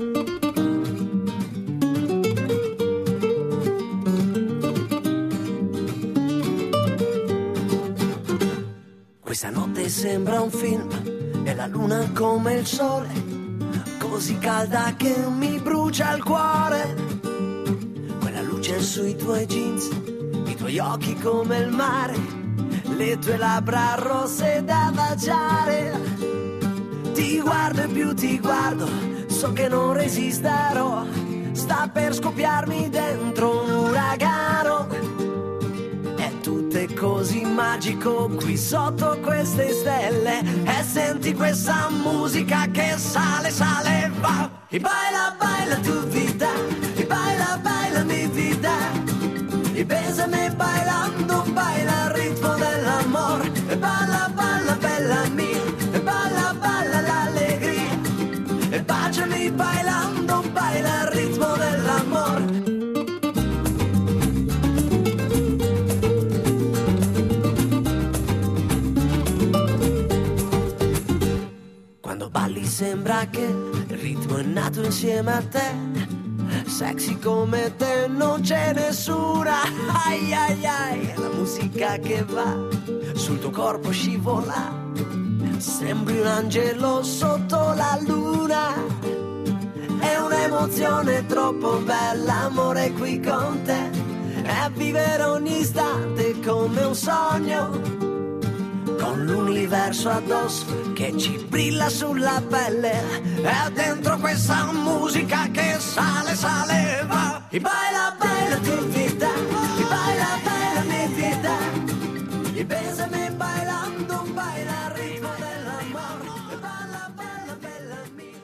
Questa notte sembra un film e la luna come il sole, così calda che mi brucia il cuore. Quella luce sui tuoi jeans, i tuoi occhi come il mare, le tue labbra rosse da baciare. Ti guardo e più ti guardo, so che non resisterò, sta per scoppiarmi dentro un uragano. È tutto così magico qui sotto queste stelle, e senti questa musica che sale, sale, va. E baila, baila tu vida, e baila, baila mi vida, e bésame bailando, baila al ritmo dell'amor, e balla, balla, bella mia, e balla, balla l'allegria, e baciami bailando, baila al ritmo dell'amor. Quando balli sembra che il ritmo è nato insieme a te, sexy come te non c'è nessuna. Ai ai ai, la musica che va sul tuo corpo scivola, sembri un angelo sotto la luna. È un'emozione troppo bella, amore qui con te, è vivere ogni istante come un sogno, con l'universo addosso che ci brilla sulla pelle, è dentro questa musica che sale, sale, va. E baila, baila tu vida, e baila, baila mi vida, e bésame bailando, baila al ritmo dell'amor, e balla, balla, bella mia.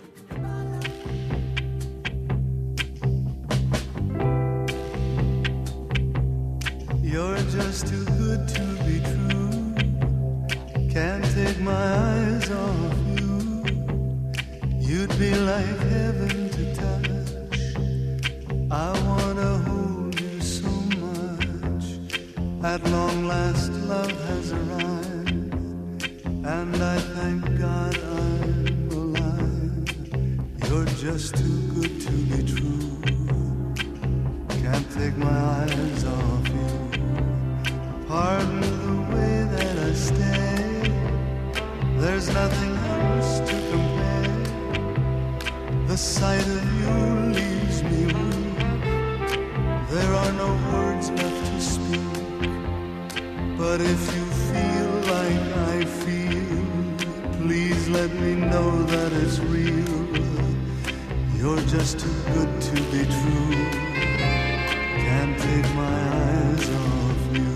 You're just too good to be true. Can't take my eyes off you. You'd be like heaven to touch. I wanna hold you so much. At long last love has arrived, and I thank God I'm alive. You're just too good to be true. Can't take my eyes off you. Pardon the way that I stay, there's nothing else to compare. The sight of you leaves me weak. There are no words left to speak. But if you feel like I feel, please let let me know that it's real. You're just too good to be true. Can't take my eyes off you.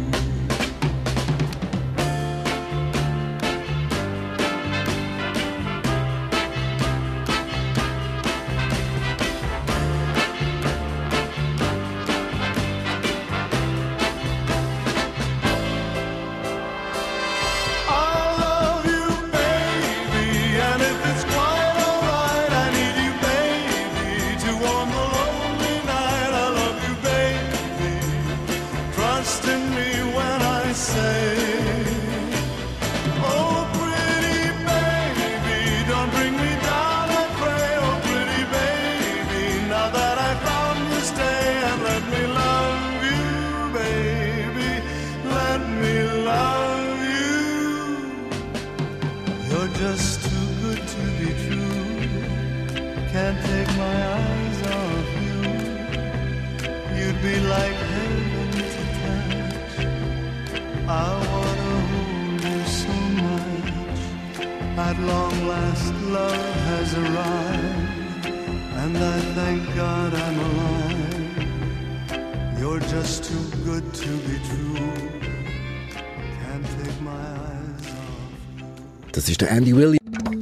Just too good to be true. Can't take my eyes off you. You'd be like heaven to touch. I wanna hold you so much. At long last, love has arrived, and I thank God I'm alive. You're just too good to be true. Can't take my eyes off. Das ist der Andy Williams.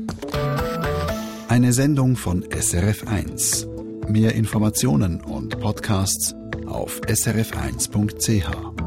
Eine Sendung von SRF1. Mehr Informationen und Podcasts auf srf1.ch.